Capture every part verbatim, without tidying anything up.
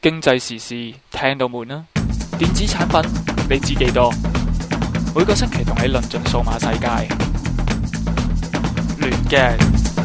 經濟時事聽到悶啦，電子產品你知幾多？每個星期同你論盡數碼世界，亂嘅。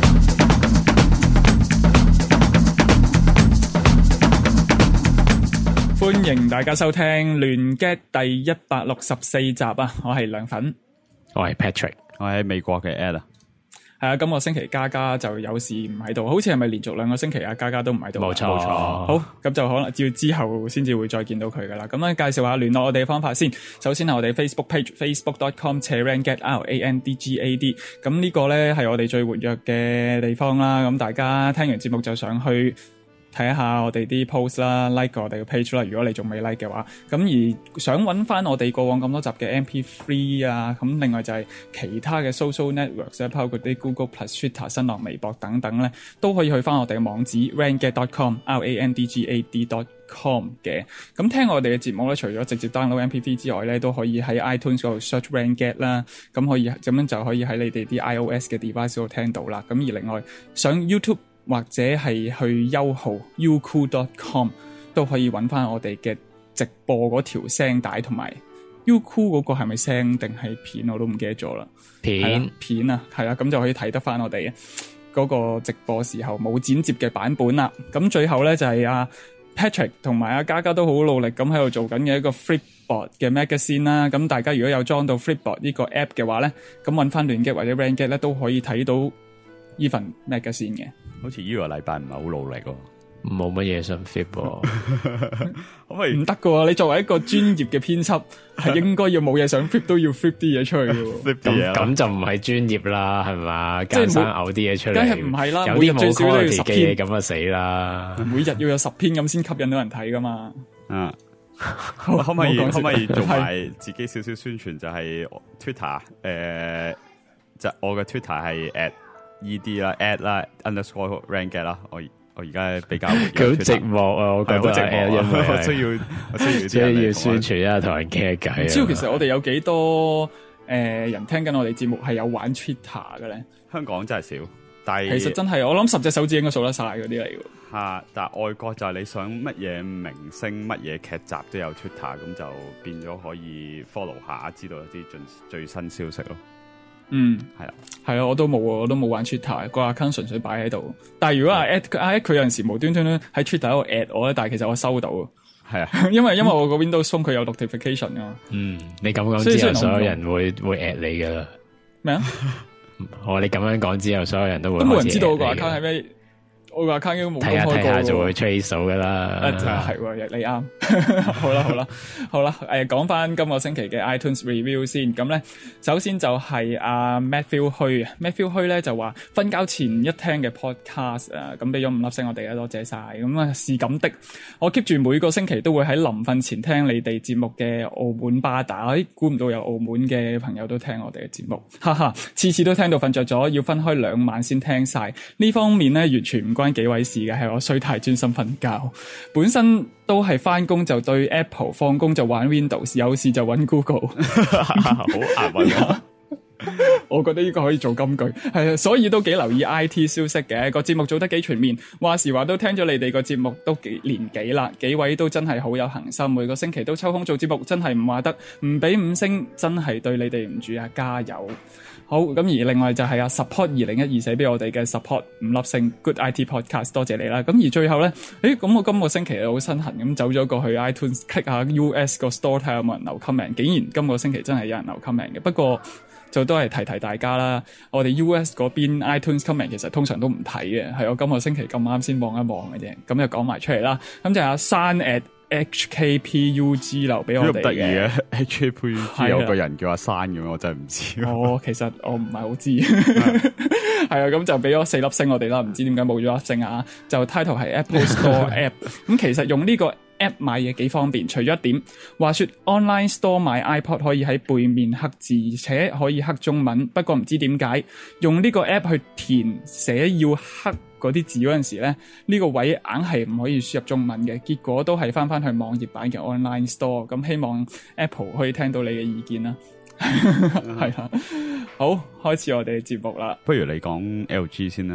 歡迎大家收聽亂嘅第一百六十四集啊！我係涼粉， 我係 Patrick， 我喺美國嘅 Ed 啊。 係啊，今個星期嘉嘉就有事唔喺度，好似係咪連續兩個星期啊？嘉嘉都唔喺度。 冇錯，冇錯。 好，咁就可能要之後先至會再見到佢噶啦。咁咧介紹下聯絡我哋嘅方法先。首先係我哋 Facebook page facebook dot com slash rangad r a n d g a d。咁呢個咧係我哋最活躍嘅地方啦。咁大家聽完節目就上去睇下我哋啲 post 啦 ，like 我哋嘅 page 啦。如果你仲未 like 嘅話，咁而想揾翻我哋過往咁多集嘅 M P three 啊，咁另外就係其他嘅 social networks 咧，包括啲 Google Plus、Twitter、新浪微博等等咧，都可以去翻我哋嘅網址 rangad dot com，r a n d g a d dot com 嘅。咁聽我哋嘅節目咧，除咗直接 download M P three 之外咧，都可以喺 iTunes 嗰度 search rangad 啦，咁可以咁樣就可以喺你哋啲 iOS 嘅 device 度聽到啦。咁而另外上 YouTube或者係去優號 youku dot com 都可以揾翻我哋嘅直播嗰條聲帶，同埋 Youku 嗰個係咪聲定係片我都唔記得咗啦。 片片啊，係啦，咁就可以睇得翻我哋嗰個直播時候冇剪接嘅版本啦。咁最後咧就係阿 Patrick 同埋阿嘉嘉都好努力咁喺度做緊嘅一個 Flipboard 嘅 magazine 啦。咁大家如果有裝到 Flipboard 呢個 app 嘅話咧，咁揾翻亂嘅或者 rangad 咧都可以睇到呢份 magazine 嘅。 好似呢個禮拜唔係好努力喎， 冇乜嘢想 flip 喎， 可唔可以唔得噶喎！你作為一個專業嘅編輯，係應該要冇嘢想 flip 都要 flip 啲嘢出去嘅喎。 flip 啲嘢咁咁就唔係專業啦，係嘛？ 即係奸生嘔啲嘢出嚟， 梗係唔係啦， 有每日啲冇最少都要 quality 十嘅嘢篇， 咁啊死啦！ 每日要有十篇咁先吸引到人睇噶嘛。 啊，可唔可以唔好講笑可唔可以做埋自己少少宣傳？就係 Twitter 誒，就我嘅 Twitter 係 at ed 啦 at 啦 underscore rangad 啦。我我而家比較佢好寂寞啊，我覺得好寂寞啊， 因為我需要我需要即係要啲人嚟宣傳一下，同人傾下偈啊。 唔知道其實我哋有幾多誒、呃、人聽緊我哋節目係有玩 Twitter 嘅咧？ 香港真係少，但係其實真係我諗十隻手指應該數得晒嗰啲嚟嘅。 嚇，但係外國就係你想乜嘢明星、乜嘢劇集都有 Twitter，咁就變咗可以 follow 下，知道一啲最最新消息咯。 嗯， 係啊， 係啊，我都冇啊，我都冇玩 Twitter，個 account 純粹擺喺度。但係如果阿 at 阿 at 佢有陣時無端端咧喺 Twitter 度 at 我咧，但係其實我收到， 係啊， 因為因為我個 Windows Phone 佢有 notification 噶嘛。 嗯，你咁講所以之後， 雖然我唔所有人會會 at 你噶啦。 咩啊？ 我你咁樣講之後，所有人都會都冇人開始知道我個 at 你㗎 account 係咩。我個 account 已經冇公睇下睇開過下就會 trace 到噶啦。 啊，係喎，你啱。好啦，好啦，好啦。誒，講翻今個星期嘅 iTunes review 先。咁咧，首先就係阿 Matthew 虛，Matthew 虛咧就話瞓覺前一聽嘅 podcast 啊，咁俾咗五粒星我哋啊，多謝晒。咁啊，是咁的。我 keep 住每個星期都會喺臨瞓前聽你哋節目嘅澳門巴打，誒，估唔到有澳門嘅朋友都聽我哋嘅節目，哈哈，次次都聽到瞓着咗，要分開兩晚先聽晒。呢方面咧，完全唔關幾位事嘅，係我衰太專心瞓覺。本身都係翻工就對 Apple， 放工就玩 Windows， 有事就揾 Google， 好押韻啊！ 我覺得呢個可以做金句，係啊，所以都幾留意 I T 消息嘅。個節目做得幾全面，話時話都聽咗你哋個節目都幾年幾啦，幾位都真係好有恒心，每個星期都抽空做節目，真係唔話得，唔俾五星真係對你哋唔住啊！加油！好，咁而另外就係啊 support 二零一二寫俾我哋嘅 support 五粒星 Good I T Podcast， 多謝你啦。咁而最後咧，誒咁我今個星期好身痕咁走咗過去 iTunes click 下 U S 個 store 睇下有冇人留 comment， 竟然今個星期真係有人留 comment 嘅。不過就都係提提大家啦，我哋 U S 嗰邊 iTunes comment 其實通常都唔睇嘅，係我今個星期咁啱先望一望嘅啫。咁就講埋出嚟啦。咁就阿山 at H K P U G 留俾我哋嘅。 得意嘅 H K P U G 有個人叫阿山咁樣，我真係唔知。 哦，其實我唔係好知。係啊，咁就俾咗四粒星我哋啦。唔知點解冇咗粒星啊？就 title 係 Apple Store App。咁其實用呢個 app 買嘢幾方便，除咗一點，話說 online store 買 iPod 可以喺背面刻字，而且可以刻中文。不過唔知點解用呢個 app 去填寫要刻嗰啲字嗰陣時咧，呢、呢個位硬係唔可以輸入中文嘅，結果都係翻翻去網頁版嘅 online store。咁希望 Apple 可以聽到你嘅意見啦。係啦，好，開始我哋嘅節目啦。 不如你講 L G 先啦。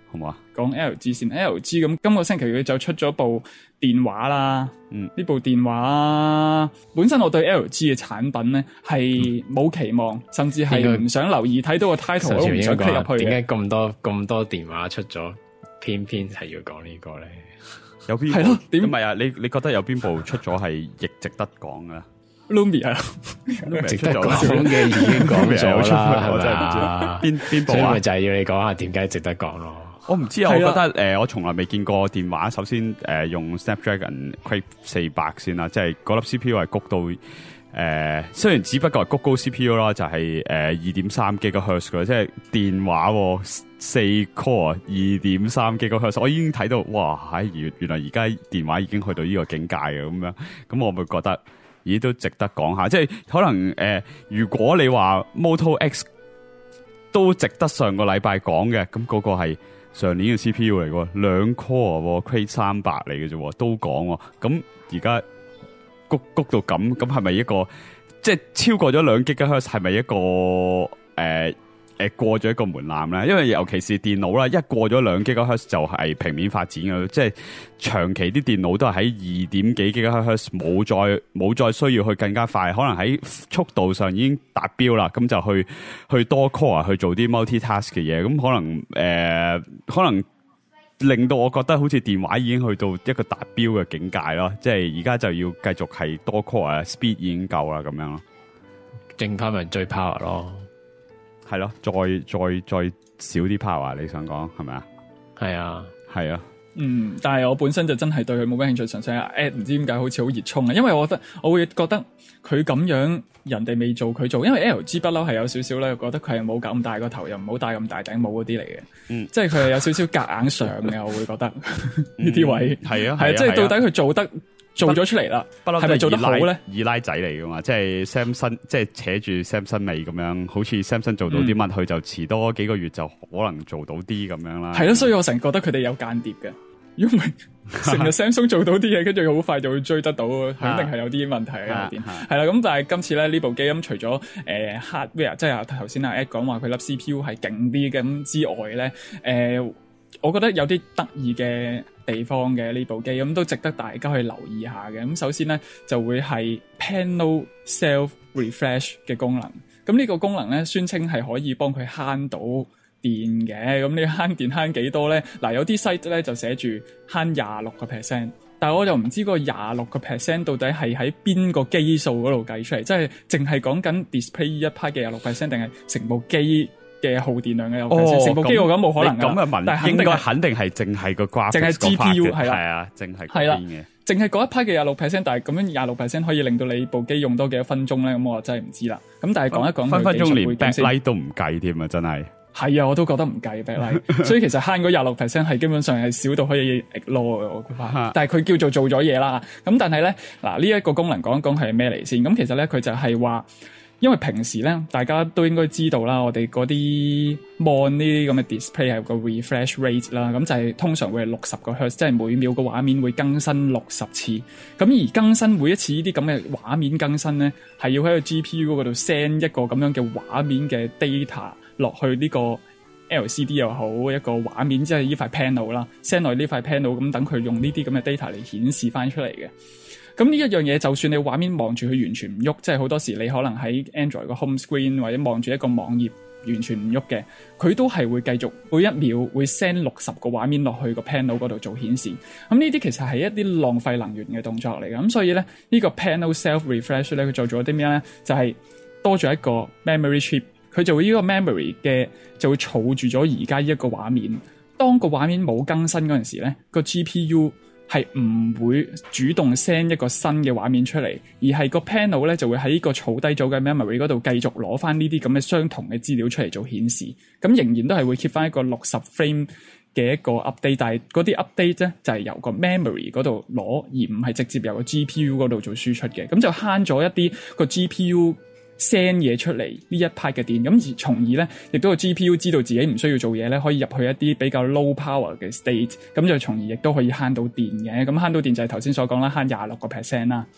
好唔好啊？ 講 L G 先 ，L G 咁今個星期佢就出咗部電話啦。 嗯， 呢部電話本身我對 L G 嘅產品咧係冇期望，甚至係唔想留意，睇到個 title 我都唔想 click 入去嘅。 點解咁多咁多電話出咗，偏偏係要講呢個咧？ 有邊係咯？點唔係啊？你你覺得有邊部出咗係亦值得講噶 ？Lumia 值得講嘅已經講咗啦， 我真係唔知邊邊部啊？ 所以咪就係要你講下點解值得講咯。 我唔知啊，我覺得誒、呃，我從來未見過電話。首先誒、呃，用 Snapdragon Quake 四百先啦，即係嗰粒 C P U 係谷到誒、呃，雖然只不過係谷高 C P U 啦，就係誒二點三 GHz 嘅，即係電話四 core 二點三 GHz，我已經睇到哇！喺原原來而家電話已經去到呢個境界嘅咁樣，咁我咪覺得咦都值得講下。即係可能誒、呃，如果你話 Moto X 都值得上個禮拜講嘅，咁嗰個係。上年嘅 C P U 嚟嘅，兩 core Quake 三百嚟嘅啫，都講。咁而家谷谷到咁，咁係咪一個即係超過咗兩 GHz？係咪一個誒誒、呃、過咗一個門檻咧？因為尤其是電腦啦，一過咗兩 GHz 就係平面發展嘅，即係長期啲電腦都係喺二點幾 GHz，冇再冇再需要去更加快，可能喺速度上已經達標啦，咁就去去多 core 去做啲 multitask 嘅嘢，咁可能誒、呃、可能令到我覺得好似電話已經去到一個達標嘅境界咯，即係而家就要繼續係多 core 啊 ，speed 已經夠啦咁樣咯， 剩翻咪最 power 咯。 係咯，再再再少啲 power，你想講係咪啊？ 係啊， 係啊， 嗯，但係我本身就真係對佢冇咩興趣，純粹係 at 唔知點解好似好熱衷啊！因為我覺得我會覺得佢咁樣人哋未做佢做，因為 L G 不嬲係有少少咧，覺得佢係冇咁大個頭，又唔好戴咁大頂帽嗰啲嚟嘅，嗯，即係佢係有少少夾硬上嘅，我會覺得呢啲位係啊， 係即係到底佢做得。做咗出嚟啦，係咪做得好咧？ 二奶仔嚟噶嘛，即係 Samsung，即係扯住 Samsung 尾咁樣，好似 Samsung 做到啲乜，佢、嗯、就遲多幾個月就可能做到啲咁樣啦。 係咯，所以我成日覺得佢哋有間諜嘅，如果唔係成日 Samsung 做到啲嘢，跟住好快就會追得到，肯定係有啲問題喺入邊。係啦，咁但係今次咧呢部機咁，除咗誒、呃、hardware， 即係頭先阿 Ed 講話佢粒 C P U 係勁啲嘅咁之外咧，誒、呃，我覺得有啲得意嘅地方嘅呢部機咁都值得大家去留意下嘅。咁首先咧就會係 Panel Self Refresh 嘅功能。咁呢個功能咧宣稱係可以幫佢慳到電嘅。咁你慳電慳幾多咧？嗱，有啲 site 咧就寫住慳廿六個 percent， 但係我就唔知個廿六個 percent 到底係喺邊個基數嗰度計出嚟，即係淨係講緊 display 一 part 嘅廿六 percent， 定係成部機嘅耗電量嘅有 percent， 成部機我覺得冇可能㗎。咁嘅文應該肯定係淨係個 graphics，淨係 G P U 係啦，係啊，淨係係啦，淨係嗰一 part 嘅廿六 percent， 但係咁樣廿六 percent 可以令到你部機用多幾多分鐘咧？咁我真係唔知啦。咁但係講一講分分鐘連 backlight 都唔計添啊！真係係啊，我都覺得唔計 backlight， 所以其實慳嗰廿六 percent 係基本上係少到可以 ignore 嘅，我覺得。但係佢叫做做咗嘢啦。咁但係咧嗱，呢一個功能講一講係咩嚟先？咁其實咧佢就係話。因為平時咧，大家都應該知道啦，我哋嗰啲 mon 呢啲咁嘅 display 係有個 refresh rate 啦，咁就係通常會係六十個 hertz， 即係每秒個畫面會更新六十次。咁而更新每一次呢啲咁嘅畫面更新咧，係要喺個 G P U 嗰度 send 一個咁樣嘅畫面嘅 data 落去呢個 L C D 又好，一個畫面即係呢塊 panel 啦 ，send 落去呢塊 panel， 咁等佢用呢啲咁嘅 data 嚟顯示翻出嚟嘅。咁呢一樣嘢，就算你畫面望住佢完全唔喐，即係好多時你可能喺 Android 個 home screen 或者望住一個網頁完全唔喐嘅，佢都係會繼續每一秒會 send 六十個畫面落去個 panel 嗰度做顯示。咁呢啲其實係一啲浪費能源嘅動作嚟嘅。咁所以咧，呢個 panel self refresh 咧，佢做咗啲咩咧？就係多咗一個 memory chip， 佢就會呢個 memory 嘅就會儲住咗而家呢一個畫面。當個畫面冇更新嗰陣時咧，個 G P U係唔會主動 send 一個新嘅畫面出嚟，而係個 panel 咧就會喺呢個儲低咗嘅 memory 嗰度繼續攞翻呢啲咁嘅相同嘅資料出嚟做顯示。咁仍然都係會 keep 翻一個六十 frame 嘅一個 update， 但係嗰啲 update 咧就係由個 memory 嗰度攞，而唔係直接由個 G P U 嗰度做輸出嘅。咁就慳咗一啲個 G P U send 嘢出嚟呢一 part 嘅電，咁而從而咧，亦都個 G P U 知道自己唔需要做嘢咧，可以入去一啲比較 low power 嘅 state， 咁就從而亦都可以慳到電嘅。咁慳到電就係頭先所講啦，慳廿六個 percent 啦。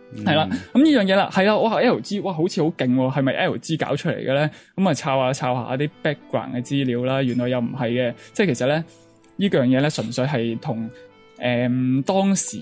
係啦，咁呢樣嘢啦，係啦，我話 L G， 哇，好似好勁喎，係咪 L G 搞出嚟嘅咧？咁啊，抄下抄下啲 background 嘅資料啦，原來又唔係嘅，即係其實咧，呢樣嘢咧，純粹係同誒當時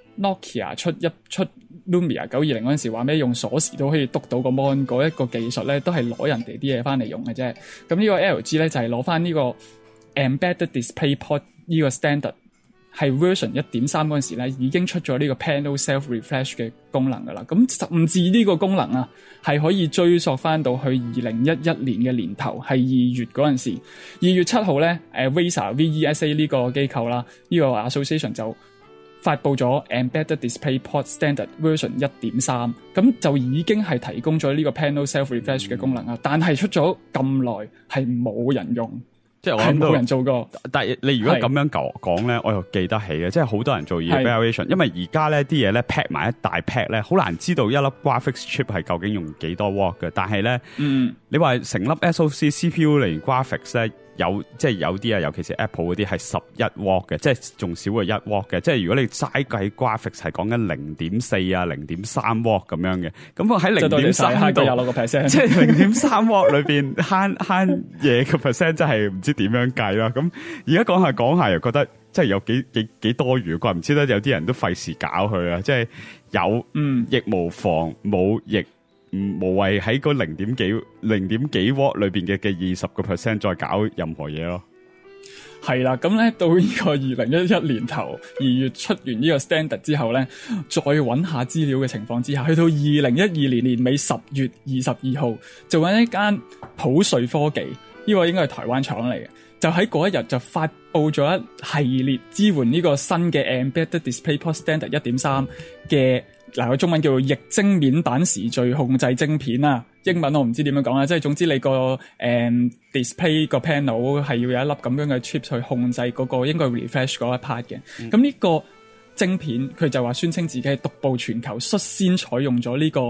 Nokia 出一出 Lumia 九二零嗰陣時話咩用鎖匙都可以篤到個 mon 嗰一個技術咧，都係攞人哋啲嘢翻嚟用嘅啫。咁呢個 L G 咧就係攞翻呢個 Embedded DisplayPort 呢個 standard。係 version 一點三嗰陣時咧，已經出咗呢個 panel self refresh 嘅功能噶啦。咁甚至呢個功能啊，係可以追溯翻到去二零一一年嘅年頭，係二月嗰陣時，二月七號咧，誒 VESA V E S A 呢個機構啦，呢個 association 就發布咗 Embedded DisplayPort Standard version 一點三，咁就已經係提供咗呢個 panel self refresh 嘅功能啊。但係出咗咁耐，係冇人用。 即係我諗到冇人做過， 但係你如果咁樣講講咧，我又記得起嘅，即係好多人做 evaluation，因為而家咧啲嘢咧 pack 埋一大 pack 咧，好難知道一粒 graphics chip 係究竟用幾多 watt 嘅。但係咧，嗯，你話成粒 S O C C P U 嚟 graphics 咧，有即係有啲啊，尤其是 Apple 嗰啲係十一 watt 嘅，即係仲少過一 watt 嘅。即係如果你齋計 graphics 係講緊零點四啊、零點三 watt 咁樣嘅，咁我喺零點三度，即係零點三 watt 裏邊慳慳嘢嘅 percent， 真係唔知點樣計啦。咁而家講下講下又覺得即係有幾幾幾多餘，怪唔知得有啲人都費事搞佢啊！即係有嗯亦無妨，冇亦。唔無謂喺個零點幾零點幾 watt 裏邊嘅嘅二十個 percent 再搞任何嘢咯。 係啦，咁咧到呢個二零一一年頭二月出完呢個 standard 之後咧，再揾下資料嘅情況之下，去到二零一二年年尾十月二十二號，就揾一間普瑞科技，呢個應該係台灣廠嚟嘅，就喺嗰一日就發布咗一系列支援呢個新嘅 Embedded DisplayPort Standard 一點三嘅。嗱，個中文叫做液晶面板時序控制晶片啊，英文我唔知點樣講啦，即係總之你個誒、嗯、display 個 panel 係要有一粒咁樣嘅 chip 去控制嗰、那個應該 refresh 嗰一 part 嘅。咁呢、嗯、個晶片佢就話宣稱自己係獨步全球，率先採用咗呢個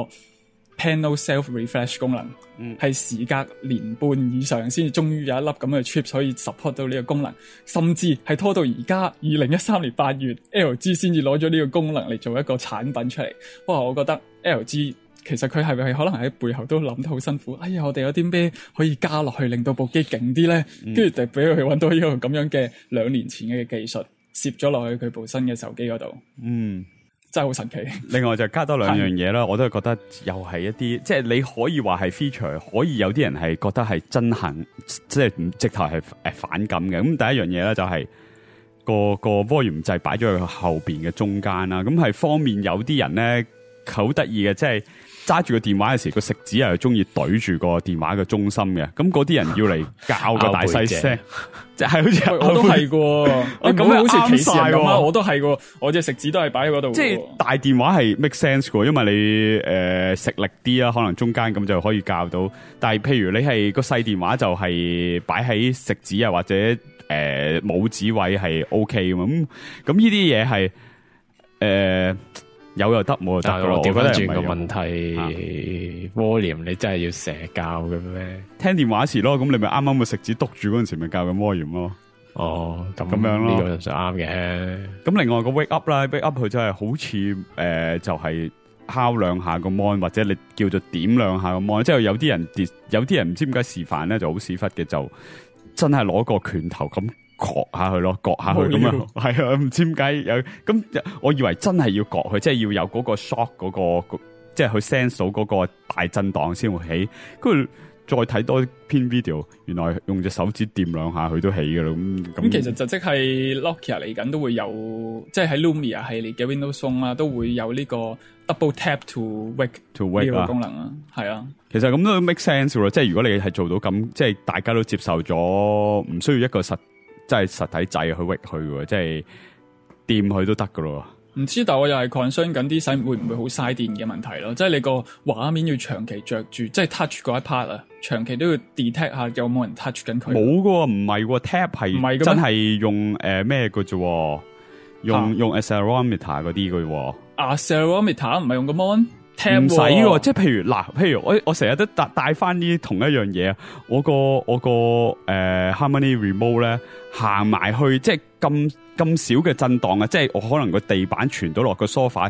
panel self refresh 功能，係、嗯、時隔年半以上先至終於有一粒咁嘅 chip 可以 support 到呢個功能，甚至係拖到而家二零一三年八月 L G 先至攞咗呢個功能嚟做一個產品出嚟。哇，我覺得 L G 其實佢係咪可能喺背後都諗得好辛苦？哎呀，我哋有啲咩可以加落去令到部機勁啲咧？跟住就俾佢揾到呢個咁樣嘅兩年前嘅技術，攝咗落去佢部新嘅手機嗰度。嗯。真係好神奇。 另外就加多兩樣嘢啦，我都係覺得又係一啲，即係你可以話係 feature，可以有啲人係覺得係憎恨，即係唔直頭係誒反感嘅。咁第一樣嘢咧就係、是、個個 volume 掣擺咗喺後邊嘅中間啦，咁係方面有啲人咧好得意嘅，即係揸住個電話嘅時，個食指又係中意懟住個電話嘅中心嘅。咁嗰啲人要嚟校個大細聲，即係好似我都係嘅。我咁樣好似歧視人咁啊！我都係嘅，我隻食指都係擺喺嗰度。 即係大電話係 make sense 嘅，因為你誒、呃、食力啲啦，可能中間咁就可以校到。但係譬如你係個細電話就係擺喺食指啊或者誒、呃、拇指位係 OK 嘅嘛。咁咁呢啲嘢係誒。呃有又得，冇又得噶咯。調翻轉個問題 ，volume 你真係要成日校嘅咩？聽電話時咯，咁你咪啱啱個食指督住嗰陣時咪校緊 volume 咯。哦，咁咁樣咯，呢個就啱嘅。咁另外個 wake up 啦 ，wake up 佢真係好似誒、呃，就係、是、敲兩下個 mon， 或者你叫做點兩下個 mon。即係有啲人，有啲人唔知點解示範咧就好屎忽嘅，就真係攞個拳頭咁。割下去咯，割下去咁樣，係啊，唔知點解有咁，我以為真係要割佢，即係要有嗰個 shock 嗰、嗰個，即係去 sense 到嗰個大震盪先會起。跟住再睇多篇 video，原來用隻手指掂兩下佢都起噶啦。咁咁其實就即係 Nokia 嚟緊都會有，即係喺 Lumia 系列嘅 Windows Phone 啦，都會有呢個 double tap to wake to wake 呢個功能啊。係啊， 其實咁都 make sense 咯。即係如果你係做到咁，即係大家都接受咗，唔需要一個實。即係實體掣去 wake 佢嘅，即係掂佢都得噶咯。 唔知，但我又係 concern 緊啲使會唔會好嘥電嘅問題咯。即係你個畫面要長期着住，即係 touch 嗰一 part 啊，長期都要 detect 下有冇人 touch 緊佢。冇噶，唔係喎 ，tap 係真係用誒咩嘅啫，用、啊、用 accelerometer 嗰啲嘅。accelerometer 唔係用個 mon。唔使喎，即係譬如嗱，譬如我我成日都帶帶翻呢同一樣嘢啊，我個我個誒、呃、Harmony Remote 咧行埋去，即係咁咁少嘅震盪啊，即係我可能個地板傳到落個 sofa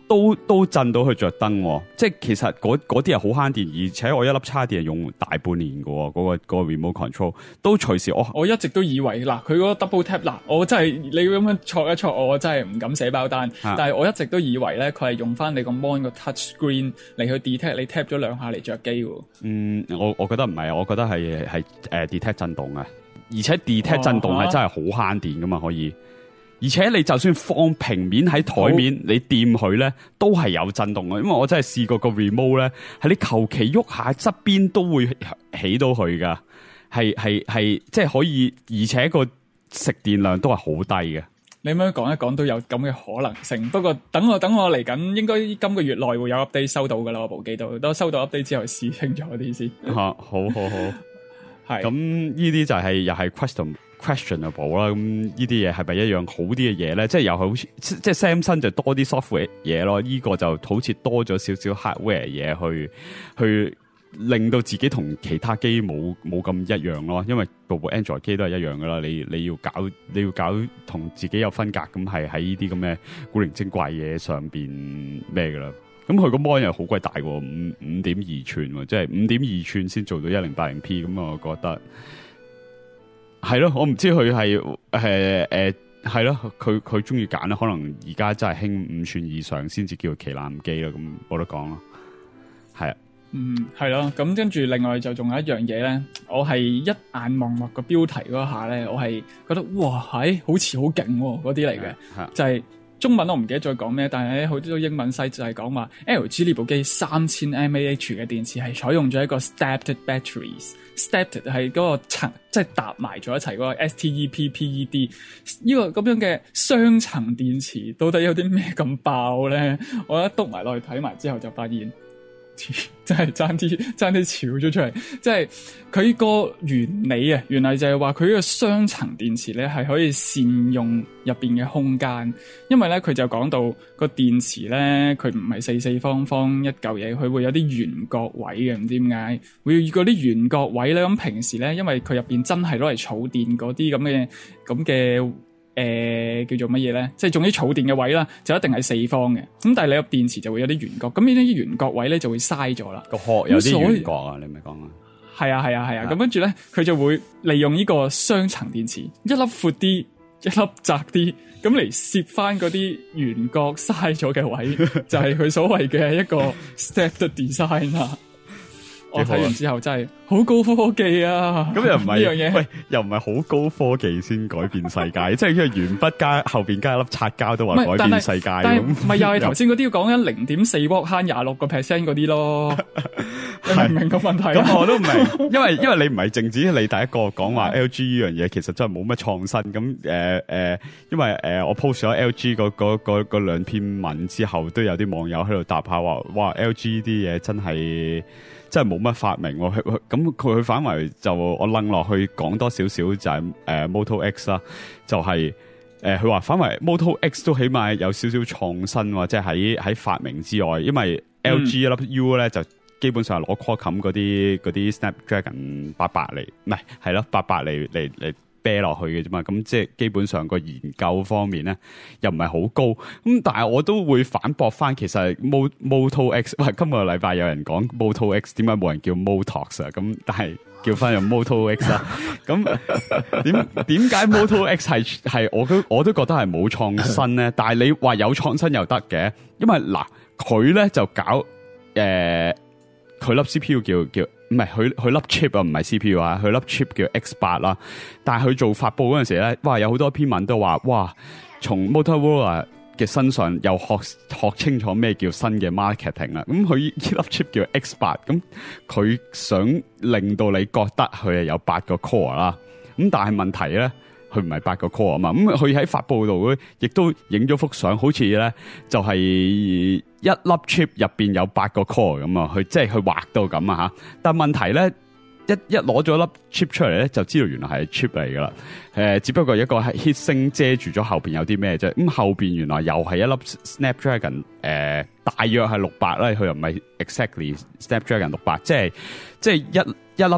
都都震到佢着燈，即係其實嗰嗰啲係好慳電，而且我一粒叉電係用大半年嘅，嗰、嗰個、嗰個 remote control 都隨時我我一直都以為嗱，佢嗰個 double tap 嗱，我真係你咁樣戳一戳我，我真係唔敢寫包單。啊、但係我一直都以為咧，佢係用翻你個 mon 個 touch screen 嚟去 detect 你 tap 咗兩下嚟着機喎。嗯， 我我覺得唔係，我覺得係係誒 detect 震動啊，而且 detect 震動係真係好慳電噶嘛，可以。而且你就算放平面喺台面，你掂佢咧都係有震動嘅，因為我真係試過個 remote 咧，係你求其喐下側邊都會起到佢噶，係係係即係可以，而且個食電量都係好低嘅。 你咁樣講一講都有咁嘅可能性，不過等我等我嚟緊，應該今個月內會有 update 收到噶啦，我部機度，等收到 update 之後試清楚啲先。吓、啊， 好好好，係咁呢啲就係、是、又係 question。questionable 啦，咁呢啲嘢係咪一樣好啲嘅嘢咧？即係又係好似即係 Samsung 就多啲 software 嘢咯，呢、這個就好似多咗少少 hardware 嘢去去令到自己同其他機冇冇咁一樣咯。因為部部 Android 機都係一樣噶啦，你你要搞你要搞同自己有分隔，咁係喺呢啲咁嘅古靈精怪嘢上邊咩噶啦？咁佢個 mon 又好鬼大喎，五五點二寸，即係五點二寸先做到一零八零 P， 咁我覺得。係咯，我唔知佢係誒誒係咯，佢佢中意揀啦，可能而家真係興五寸以上先至叫旗艦機啦，咁冇得講咯。係啊， 嗯，係咯，咁跟住另外就仲有一樣嘢咧，我係一眼望落個標題嗰下咧，我係覺得哇，係好似好勁嗰啲嚟嘅，就係、是。中文我唔記得再講咩，但係咧好多英文西就係講話 L G 呢部機三千 milliamp hour 嘅電池係採用咗一個 stepped batteries，stepped 係嗰個層即係搭埋咗一齊嗰個 S T E P P E D 呢個咁樣嘅雙層電池到底有啲咩咁爆咧？我一篤埋落去睇埋之後就發現。真係爭啲爭啲潮咗出嚟，即係佢個原理啊，原來就係話佢呢個雙層電池咧係可以善用入邊嘅空間，因為咧佢就講到個電池咧佢唔係四四方方一嚿嘢，佢會有啲圓角位嘅，唔知點解會要嗰啲圓角位咧。咁平時咧，因為佢入邊真係攞嚟儲電嗰啲咁嘅咁嘅。誒、呃，叫做乜嘢咧？即係總之儲電嘅位啦，就一定係四方嘅。咁但係你個電池就會有啲圓角，咁呢啲圓角位咧就會嘥咗啦。 個殼有啲圓角啊，你咪講啊。係啊係啊係啊，咁跟住咧，佢就會利用呢個雙層電池，一粒闊啲，一粒窄啲，咁嚟攝翻嗰啲圓角嘥咗嘅位，就係佢所謂嘅一個 stepped design 啊。我睇完之後真係好高科技啊！ 咁又唔係呢樣嘢，喂，又唔係好高科技先改變世界，即係因為鉛筆加後邊加一粒擦膠都話改變世界咁。 但係唔係又係頭先嗰啲要講緊零點四瓦慳廿六個 percent 嗰啲咯？你明唔明個問題？ 咁我都唔明，因為因為你唔係淨止你第一個講話 L G 呢樣嘢，其實真係冇乜創新。咁誒誒，因為誒、呃、我 post 咗 L G 嗰嗰嗰嗰兩篇文之後，都有啲網友喺度答下話，哇 L G 啲嘢真係。真係冇乜發明喎，咁佢佢反為就我楞落去講多少少就係、是、誒、呃、Moto X 啦，就係誒佢話反為 Moto X 都起碼有少少創新喎，即係喺喺發明之外，因為 L G 一粒 U 咧就基本上係攞 Qualcomm 嗰啲嗰啲 Snapdragon 八百嚟，唔係係咯八百嚟嚟嚟。啤落去嘅啫嘛，咁即係基本上個研究方面咧又唔係好高，咁但係我都會反駁翻，其實 Moto X， 喂，今個禮拜有人講 Moto X， 點解冇人叫 Motox 啊？咁但係叫翻用 Moto X 啦，咁點點解 Moto X 係係我都我都覺得係冇創新咧？但係你話有創新又得嘅，因為嗱佢咧就搞誒佢粒 C P U 叫叫。唔係佢佢粒 chip 啊，唔係 C P U 啊，佢粒 chip 叫 X 八啦。但係佢做發佈嗰陣時咧，哇，有好多篇文都話，哇，從 Motorola 嘅身上又學學清楚咩叫新嘅 marketing 啦。咁佢呢粒 chip 叫 X 八，咁佢想令到你覺得佢係有八個 core 啦。咁但係問題咧，佢唔係八個 core 啊嘛。咁佢喺發佈度咧，亦都影咗幅相，好似咧就係、是。一粒 chip 入邊有八個 core 咁啊，佢即係佢畫到咁啊吓。但問題咧，一一攞咗粒 chip 出嚟咧，就知道原來係 chip 嚟噶啦。誒，只不過一個係 heat sink 遮住咗後邊有啲咩啫。咁後邊原來又係一粒 Snapdragon，誒、呃，大約係六百啦。佢又唔係 exactly Snapdragon 六百，即係即係一一粒誒，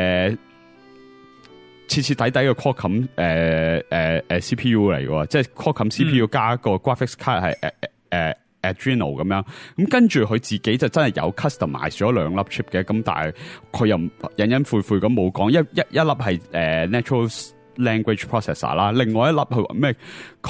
徹徹底底嘅 Qualcomm 誒誒誒 C P U 嚟嘅，即係 Qualcomm C P U 加個 graphics card 係誒誒。誒 Adreno 咁樣，咁跟住佢自己就真係有 customize 咗兩粒 chip 嘅，咁但係佢又隱隱晦晦咁冇講，一一一粒係誒、呃、natural language processor 啦，另外一粒佢話咩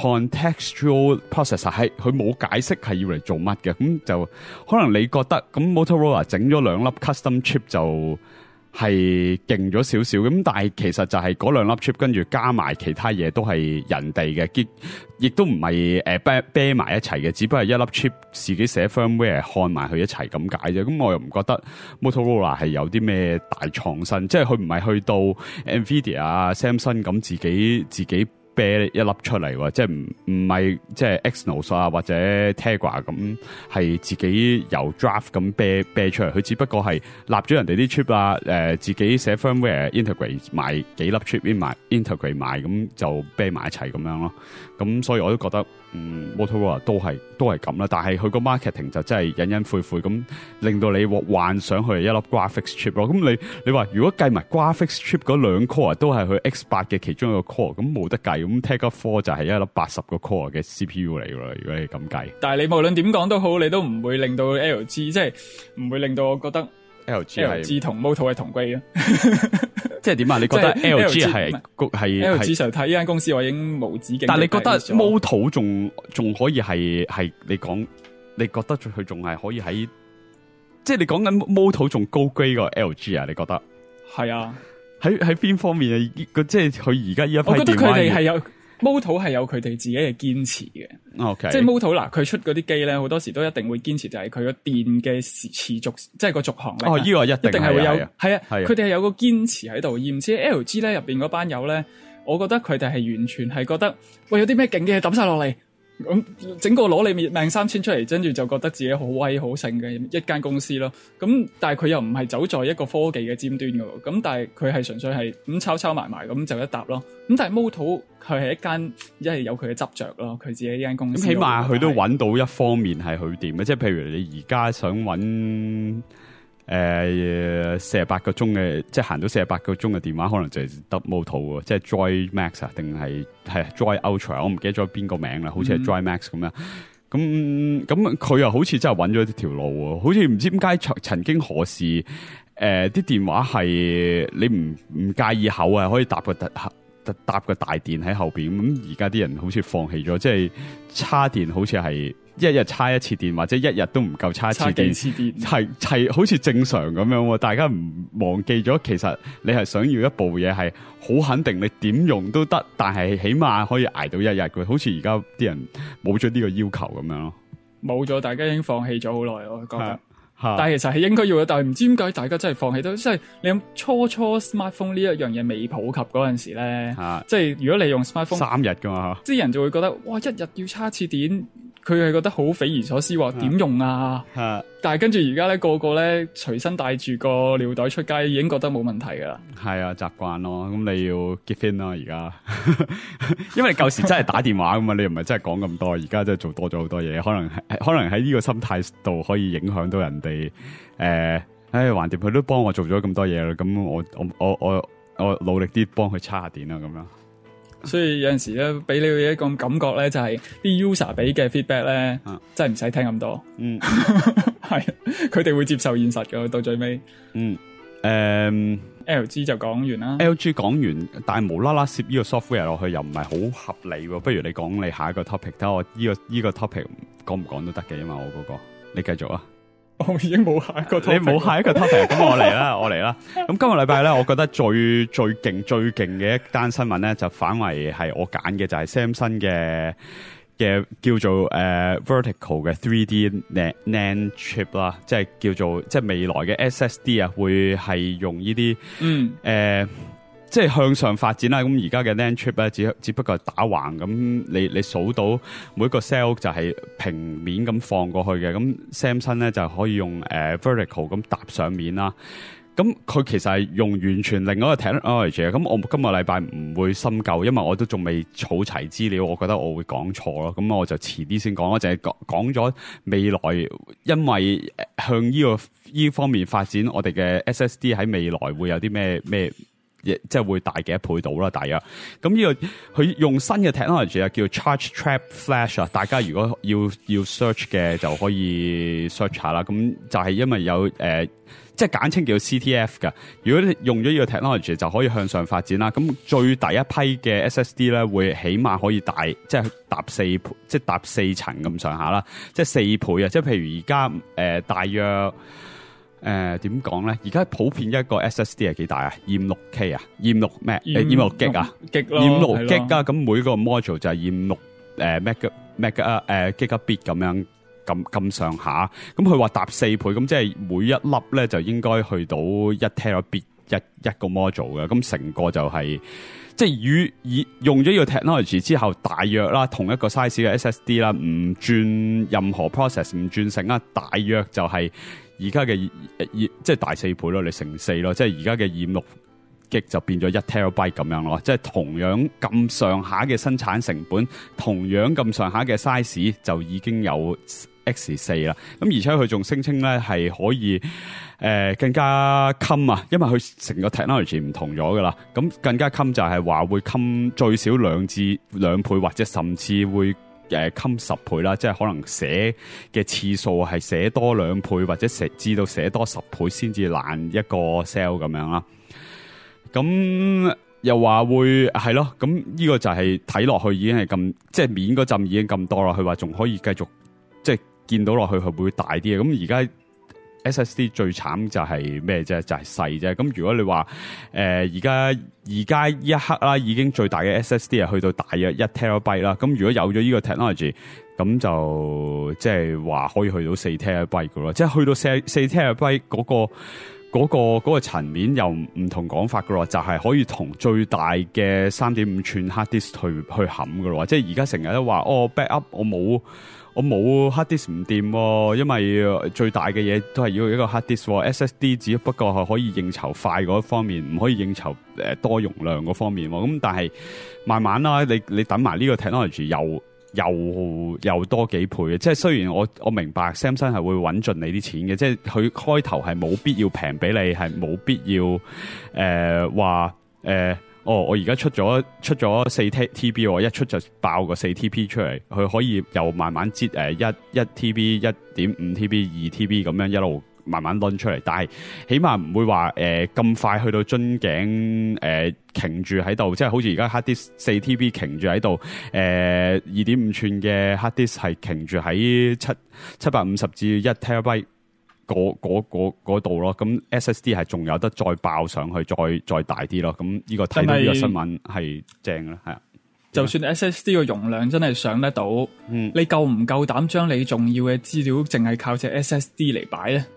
contextual processor 係佢冇解釋係要嚟做乜嘅，咁就可能你覺得咁 Motorola 整咗兩粒 custom chip 就係勁咗少少，咁但係其實就係嗰兩粒 chip 跟住加埋其他嘢都係人哋嘅，亦都唔係誒啤啤埋一齊嘅，只不過係一粒 chip 自己寫 firmware 看埋佢一齊咁解啫。咁我又唔覺得 Motorola 係有啲咩大創新，即係佢唔係去到 Nvidia 啊、Samsung 咁自己自己啤一粒出嚟喎，即係唔唔係即係 Exynos 啊或者 Tegra 咁係自己由 draft 咁啤啤出嚟，佢只不過係立咗人哋啲 chip 啊，誒、呃、自己寫 firmware integrate 埋幾粒 chip in 埋 integrate 埋咁就啤埋一齊咁樣咯。咁所以我都覺得嗯 Motorola 都係都係咁啦，但係佢個 marketing 就真係隱隱晦晦咁，令到你幻想佢係一粒 graphics chip 咯。咁你你話如果計埋 graphics chip 嗰兩 core 都係佢 X 八嘅其中一個 core， 咁冇得計。咁 Tegra 四就係一粒八十個 core 嘅 C P U 嚟㗎啦。如果你咁計， 但係你無論點講都好，你都唔會令到 L G 即係唔會令到我覺得 L G L G 同 Moto 係同歸啊。 即係點啊？你覺得 L G 係係 L G 上睇呢間公司我已經無止境。 但係你覺得 Moto 仲仲可以係係你講？你覺得佢仲係可以喺？即係你講緊 Moto 仲高 grade 過 L G 啊？你覺得？ 係啊。 喺喺邊方面啊？即係佢而家呢一批電話， 我覺得佢哋係有 Moto 係有佢哋自己嘅堅持嘅。 OK， 即係 Moto 嗱，佢出嗰啲機咧，好多時都一定會堅持就係佢個電嘅持持續，即係個續航力。 哦，呢、這個一定一定係會有，係啊， 佢哋係有個堅持喺度。而唔似 L G 咧入邊嗰班友咧，我覺得佢哋係完全係覺得，喂，有啲咩勁嘅嘢抌晒落嚟。咁整個攞你命三千出嚟，跟住就覺得自己好威好盛嘅一間公司咯。咁但係佢又唔係走在一個科技嘅尖端嘅喎。咁但係佢係純粹係咁抄抄埋埋咁就一沓咯。咁但係 Moto 佢係一間一係有佢嘅執着咯，佢自己呢間公司。 咁起碼佢都揾到一方面係佢掂嘅，即係譬如你而家想揾。誒四十八個鐘嘅，即係行到四十八個鐘嘅電話，可能就係得 Moto 喎，即係 Droid Max 啊，定係係 Droid Ultra，我唔記得咗邊個名啦，好似係 Droid Max 咁樣。咁咁佢又好似真係揾咗條路喎，好似唔知點解曾經何時誒啲、呃、電話係你唔唔介意厚啊，可以搭個特搭個大電喺後邊。咁而家啲人好似放棄咗，即係叉電好似係。一日叉一次電，或者一日都唔夠叉一次電，係係好似正常咁樣。大家唔忘記咗，其實你係想要一部嘢係好肯定，你點用都得，但係起碼可以捱到一日嘅。好似而家啲人冇咗呢個要求咁樣咯，冇咗，大家已經放棄咗好耐，我覺得。但係其實係應該要嘅，但係唔知點解大家真係放棄到，即係你諗初初 smartphone 呢一樣嘢未普及嗰陣時咧，即係如果你用 smartphone 三日噶嘛，啲人就會覺得哇，一日要叉一次電。佢係覺得好匪夷所思，話點用啊？啊但係跟住而家咧，個個咧隨身帶住個尿袋出街，已經覺得冇問題噶啦。係啊，習慣咯。咁你要結 in 啦，而家，因為你舊時真係打電話噶嘛，你又唔係真係講咁多，而家真係做多咗好多嘢，可能可能喺呢個心態度可以影響到人哋。誒、呃，唉，橫掂佢都幫我做咗咁多嘢啦，咁我我我我我努力啲幫佢叉下電啦，咁樣。所以有陣時咧，俾你一個感覺咧，就係啲 user 俾嘅 feedback 咧，啊、真係唔使聽咁多。嗯，係，佢哋會接受現實嘅，到最尾。嗯，誒、嗯、，L G 就講完啦。L G 講完，但係無啦啦攝呢個 software 落去又唔係好合理喎。不如你講你下一個 topic，睇我呢、這個呢、這個 topic 講唔講都得嘅，因為我嗰、那個，你繼續啊。我已經冇下一個 topic，你冇下一個 topic，咁我嚟啦，我嚟啦。咁今個禮拜咧，我覺得最最勁最勁嘅一單新聞咧，就反為係我揀嘅，就係 Samsung 嘅嘅叫做誒、呃、vertical 嘅 three D NAND chip 啦，即係叫做即係未來嘅 S S D 啊，會係用呢啲嗯誒。呃即係向上發展啦，咁而家嘅 NAND chip 咧，只只不過係打橫咁，你你數到每一個 cell 就係平面咁放過去嘅，咁 Samsung 咧就可以用誒、呃、vertical 咁搭上面啦。咁佢其實係用完全另外一個 technology 嘅，咁我今個禮拜唔會深究，因為我都仲未儲齊資料，我覺得我會講錯咯，咁我就遲啲先講，我淨係講講咗未來，因為向呢、這個呢方面發展，我哋嘅 S S D 喺未來會有啲咩咩即係會大幾多倍到啦，大約。咁呢個佢用新嘅 technology 啊，叫 Charge Trap Flash 啊。大家如果要要 search 嘅就可以 search 下啦。咁就係因為有誒、呃，即係簡稱叫 C T F 㗎。如果你用咗呢個 technology，就可以向上發展啦。咁最第一批嘅 S S D 咧，會起碼可以大，即係搭四倍，即係搭四層咁上下啦。即係四倍啊！即係譬如而家誒大約。誒點講咧？而家普遍一個 S S D 係幾大啊？二五六 K 啊？二五六咩？誒二五六 G 啊？二五六 G 啊？咁每個 module 就係二五六誒 mega mega 誒 gigabit 咁樣咁咁上下。咁佢話搭四倍，咁即係每一粒咧就應該去到一 terabit 一一個 module 嘅。咁成個就係、是、即係與以用咗呢個 technology 之後，大約啦同一個 size 嘅 S S D 啦，唔轉任何 process 唔轉成啦，大約就係、是。而家嘅即係大四倍咯，你乘四咯，即係而家嘅二五六 G 就變咗一 terabyte 咁樣咯，即係同樣咁上下嘅生產成本，同樣咁上下嘅 size 就已經有 X 四啦。咁而且佢仲聲稱咧係可以誒、呃、更加襟啊，因為佢成個 technology 唔同咗噶啦。咁更加襟就係話會襟最少兩至兩倍，或者甚至會。誒，襟十倍啦，即係可能寫嘅次數係寫多兩倍，或者寫至到寫多十倍先至爛一個 cell 咁樣啦。咁又話會係咯，咁呢個就係睇落去已經係咁，即係面嗰陣已經咁多啦。佢話仲可以繼續，即係見到落去佢會大啲嘅。咁而家 S S D 最慘就係咩啫？就係細啫。咁如果你話誒而家而家呢一刻啦，已經最大嘅 S S D 係去到大約一 terabyte 啦。咁如果有咗呢個 technology，咁就即係話可以去到四 terabyte 嘅咯。即係去到四四 terabyte 嗰個嗰個嗰個層面又唔同講法嘅咯。就係可以同最大嘅三點五寸 hard disk 去去冚嘅咯。即係而家成日都話哦 backup 我冇。我冇 hard disk 唔掂，因為最大嘅嘢都係要一個 hard disk。S S D 只不過係可以應酬快嗰一方面，唔可以應酬誒多容量嗰方面。咁但係慢慢啦，你你等埋呢個 technology 又又又多幾倍嘅。即係雖然我我明白 Samsung 係會揾盡你啲錢嘅，即係佢開頭係冇必要平俾你，係冇必要誒話誒。哦，我而家出咗出咗四 T B， 我一出就爆個四 T B 出嚟，佢可以又慢慢擠誒一一 T B、一點五 T B、二 T B 咁樣一路慢慢掄出嚟，但係起碼唔會話誒咁快去到樽頸誒擎住喺度，即係好似而家 hard disk 四 T B 擎住喺度，誒二點五寸嘅 hard disk 係擎住喺七七百五十至一 terabyte。嗰嗰嗰度咯，咁 S S D 係仲有得再爆上去，再再大啲咯。咁呢個睇到呢個新聞係正啦，係啊。 就算 S S D 個容量真係上得到，嗯，你夠唔夠膽將你重要嘅資料淨係靠隻 S S D 嚟擺咧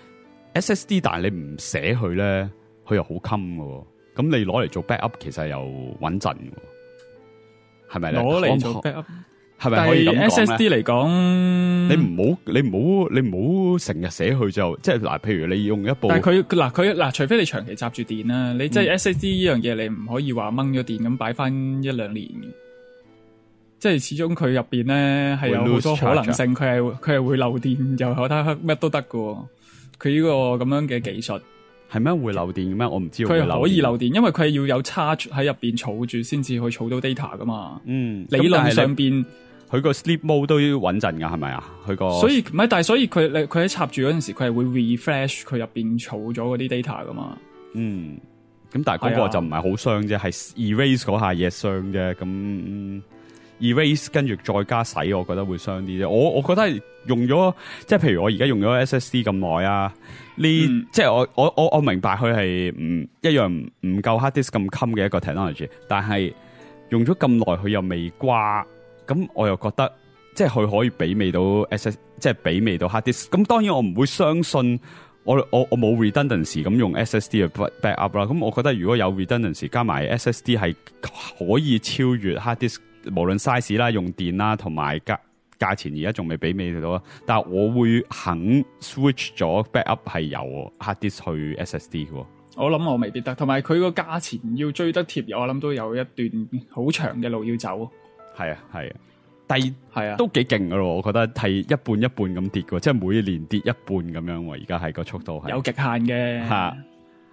？S S D 但係你唔寫佢咧，佢又好襟嘅。咁你攞嚟做 backup 其實又穩陣嘅，係咪咧？攞嚟做 backup。係咪可以咁講咧？ S S D 嚟講， 你唔好，你唔好，你唔好成日寫佢就，即係嗱，譬如你用一部， 但係佢嗱佢嗱，除非你長期插住電啦，你即係 S S D 呢樣嘢，你唔可以話掹咗電咁擺翻一兩年嘅，即係始終佢入邊咧係有好多可能性，佢係佢係會漏電，又可得乜都得㗎。佢呢個咁樣嘅技術係咩會漏電嘅咩？我唔知佢係可以漏電，因為佢係要有 charge 喺入邊儲住先至去儲到 data 噶嘛。嗯，理論上邊。 佢個 sleep mode 都要穩陣噶，係咪啊？佢個所以唔係，但係所以佢佢喺插住嗰陣時，佢係會 refresh 佢入邊儲咗嗰啲 data 噶嘛。 嗯，咁但係嗰個就唔係好傷啫，係 erase 嗰下嘢傷啫。咁、嗯、erase 跟住再加洗，我覺得會傷啲啫。我我覺得係用咗，即係譬如我而家用咗 S S D 咁耐啊，呢、嗯、即係我我我我明白佢係唔一樣唔夠 hard disk 咁襟嘅一個 technology， 但係用咗咁耐佢又未掛。咁我又覺得，即係佢可以媲美到 S S， 即係媲美到 hard disk。咁當然我唔會相信我我我冇 redundancy 咁用 S S D 去 back up 啦。咁我覺得如果有 redundancy 加埋 S S D 係可以超越 hard disk， 無論 size 啦、用電啦同埋價價錢，而家仲未媲美到。但係我會肯 switch 咗 back up 係由 hard disk 去 S S D 嘅。 我諗我未必得，同埋佢個價錢要追得貼，我諗都有一段好長嘅路要走。 係啊，係啊，第係啊，都幾勁噶咯，我覺得係一半一半咁跌嘅，即係每年跌一半咁樣。而家係個速度係有極限嘅， 吓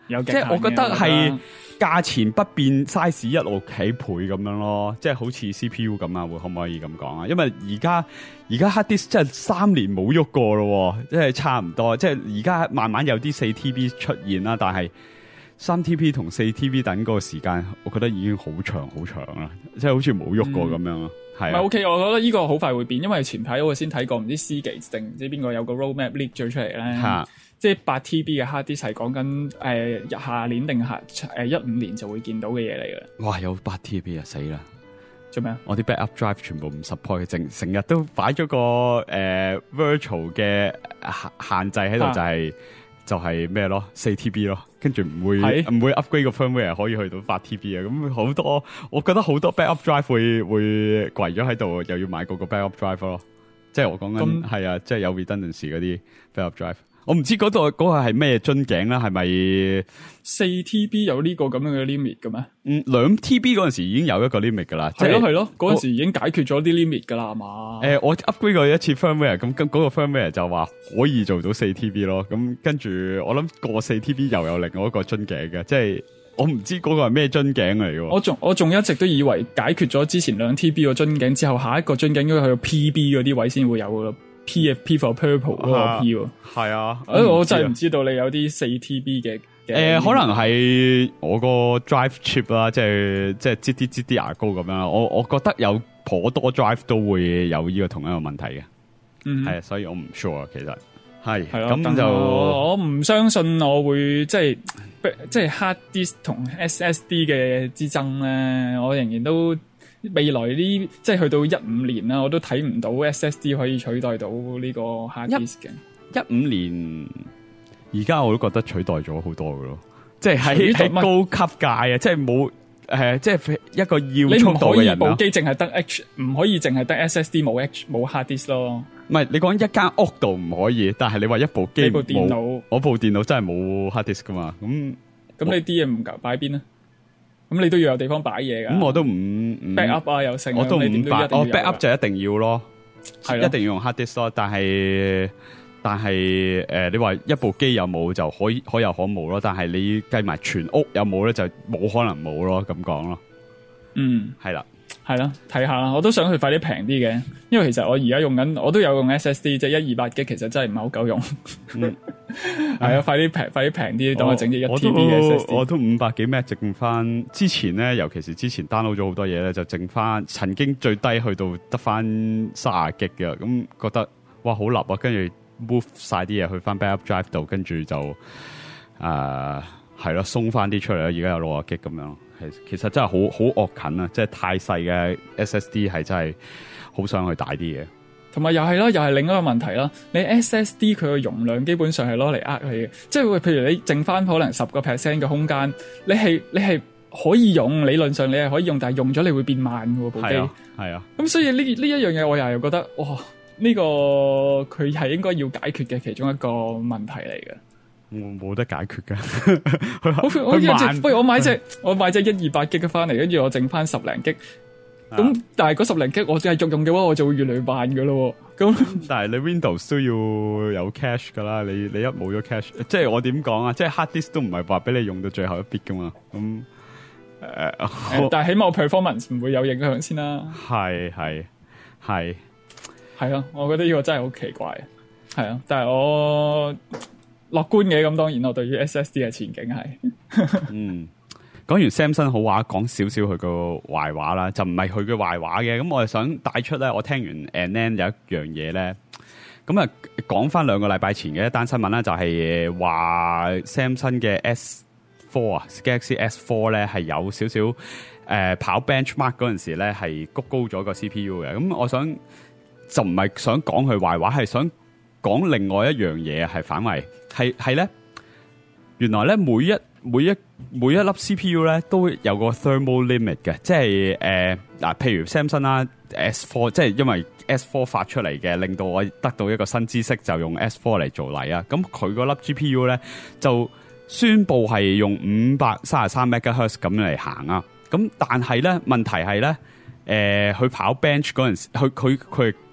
有即係我覺得係價錢不變 ，size 一路起倍咁樣咯，即係好似 C P U 咁啊，會可唔可以咁講啊？因為而家而家 hard disk 真係三年冇喐過咯，即係差唔多，即係而家慢慢有啲四 T B 出現啦，但係三 T B 同四 T B 等個時間，我覺得已經好長好長啦，即係好似冇喐過咁樣咯。係、嗯、 啊 ，OK， 我覺得呢個好快會變，因為前排我先睇過，唔知 Seagate 定唔知邊個有個 roadmap leak 咗出嚟咧。啊即係八 T B 嘅 hard disk 係講緊誒下年定下誒一五年就會見到嘅嘢嚟嘅。 哇！有八 T B 啊，死啦！ 做咩啊？ 我啲 backup drive 全部唔 support 嘅，成成日都擺咗個誒、呃、virtual 嘅限制喺度、就係，就係、啊、就係咩咯？四 T B 咯，跟住唔會唔會 upgrade 個 firmware 可以去到八 T B 啊！咁好多，我覺得好多 backup drive 會會跪咗喺度，又要買嗰個 backup drive 咯。即係我講緊係啊，即係有 redundancy 嗰啲 backup drive。我唔知嗰度嗰個係咩樽頸啦，係咪四 T B 有呢個咁樣嘅 limit 嘅咩？ 嗯，兩 T B 嗰陣時已經有一個 limit 噶啦， 係咯係咯，嗰陣時已經解決咗啲 limit 噶啦，係嘛？誒， 我 upgrade 過一次 firmware， 咁跟嗰個 firmware 就話可以做到四 T B 咯，咁跟住我諗過四 T B 又有另外一個樽頸嘅，即係我唔知嗰個係咩樽頸嚟嘅。我仲我仲一直都以為解決咗之前兩 T B 個樽頸之後，下一個樽頸應該去到 P B 嗰啲位先會有嘅。P F P for purple 嗰個 P 喎， 係啊， 誒、啊，我真係唔知道你有啲四 T B 嘅，誒、 呃，可能係我個 drive chip 啦，即係即係擠啲擠啲牙膏咁樣啦。我我覺得有頗多 drive 都會有呢個同一個問題嘅，嗯，係，所以我唔 sure 其實係，係咯，咁就我唔相信我會即係即係 hard disk 同 S S D 嘅之爭咧，我仍然都。未來呢，即係去到一五年啦，我都睇唔到 S S D 可以取代到呢個 hard disk 嘅。 一五年，而家我都覺得取代咗好多㗎咯，即係喺喺高級界啊，即係冇誒，即係一個要速度嘅人咯。 部機淨係得 H， 唔可以淨係得 S S D 冇 H 冇 hard disk 咯。 唔係你講一間屋度唔可以，但係你話一部機部電腦， 我部電腦真係冇 hard disk 噶嘛？咁咁你啲嘢唔夠擺邊咧？咁你都要有地方擺嘢噶， 咁我都唔 backup 啊，有剩， 我都唔擺，我 backup 就一定要咯， 係一定要用 hard disk 咯。但係但係誒、呃，你話一部機有冇就可以可有可無咯。但係你計埋全屋有冇咧，就冇可能冇咯。咁講咯，嗯，係啦。 係啦，睇下啦，我都想去快啲平啲嘅，因為其實我而家用緊，我都有用 S S D， 即係一二八 G， 其實真係唔係好夠用。係、嗯、啊，快啲平，快啲平啲，等我整隻一 T B 嘅 S S D。 我都五百幾 M 剩翻，之前咧，尤其是之前 download 咗好多嘢咧，就剩翻，曾經最低去到得翻三十 G 嘅，咁覺得哇好立啊，跟住 move 晒啲嘢去翻 backup drive 度，跟住就誒係咯，鬆翻啲出嚟啦，而家有六十 G 咁樣。其實真係好好惡近啊！即係太細嘅 S S D 係真係好想去大啲嘅， 同埋又係啦，又係另一個問題啦。你 S S D 佢嘅容量基本上係攞嚟呃你嘅，即係譬如你剩翻可能十個 percent 嘅空間，你係你係可以用，理論上你係可以用，但係用咗你會變慢嘅部機。係啊，係啊。咁所以呢呢一樣嘢，我又係覺得哇，呢、這個佢係應該要解決嘅其中一個問題嚟嘅。 我冇得解決噶， 好我一隻，不如我買隻，我買隻一二八 G 嘅翻嚟，跟住我剩翻十零 G，咁但係嗰十零 G 我繼續用嘅話，我就會越嚟越慢噶咯。咁但係你 Windows 都要有 cache 噶啦，你你一冇咗 cache， 即係我點講啊？即係 hard disk 都唔係話俾你用到最後一 bit 噶嘛？咁誒、呃呃， 但係起碼 performance 唔會有影響先啦。係係係係啊！我覺得呢個真係好奇怪，係啊！但係我。樂觀嘅，咁當然我對於 S S D 嘅前景係嗯，講完 Samsung 好話，講少少佢個壞話啦，就唔係佢嘅壞話嘅。咁我係想帶出咧，我聽完 N N 有一樣嘢咧，咁啊講翻兩個禮拜前嘅一單新聞啦，就係話 Samsung 嘅 S 四啊 Galaxy S 四咧係有少少誒、呃、跑 benchmark 嗰陣時咧係谷高咗個 C P U 嘅。咁我想就唔係想講佢壞話，係想講另外一樣嘢係反為。係係咧，原來咧每一每一每一粒 C P U 咧都有個 thermal limit 嘅，即係誒嗱，譬如 Samsung 啦 S 四，即係因為 S 四發出嚟嘅，令到我得到一個新知識，就用 S 四嚟做例啊。咁佢嗰粒 G P U 咧就宣布係用五百三十三 megahertz 咁嚟行啊。咁但係咧問題係咧，誒、呃、佢跑 bench 嗰陣時，佢佢佢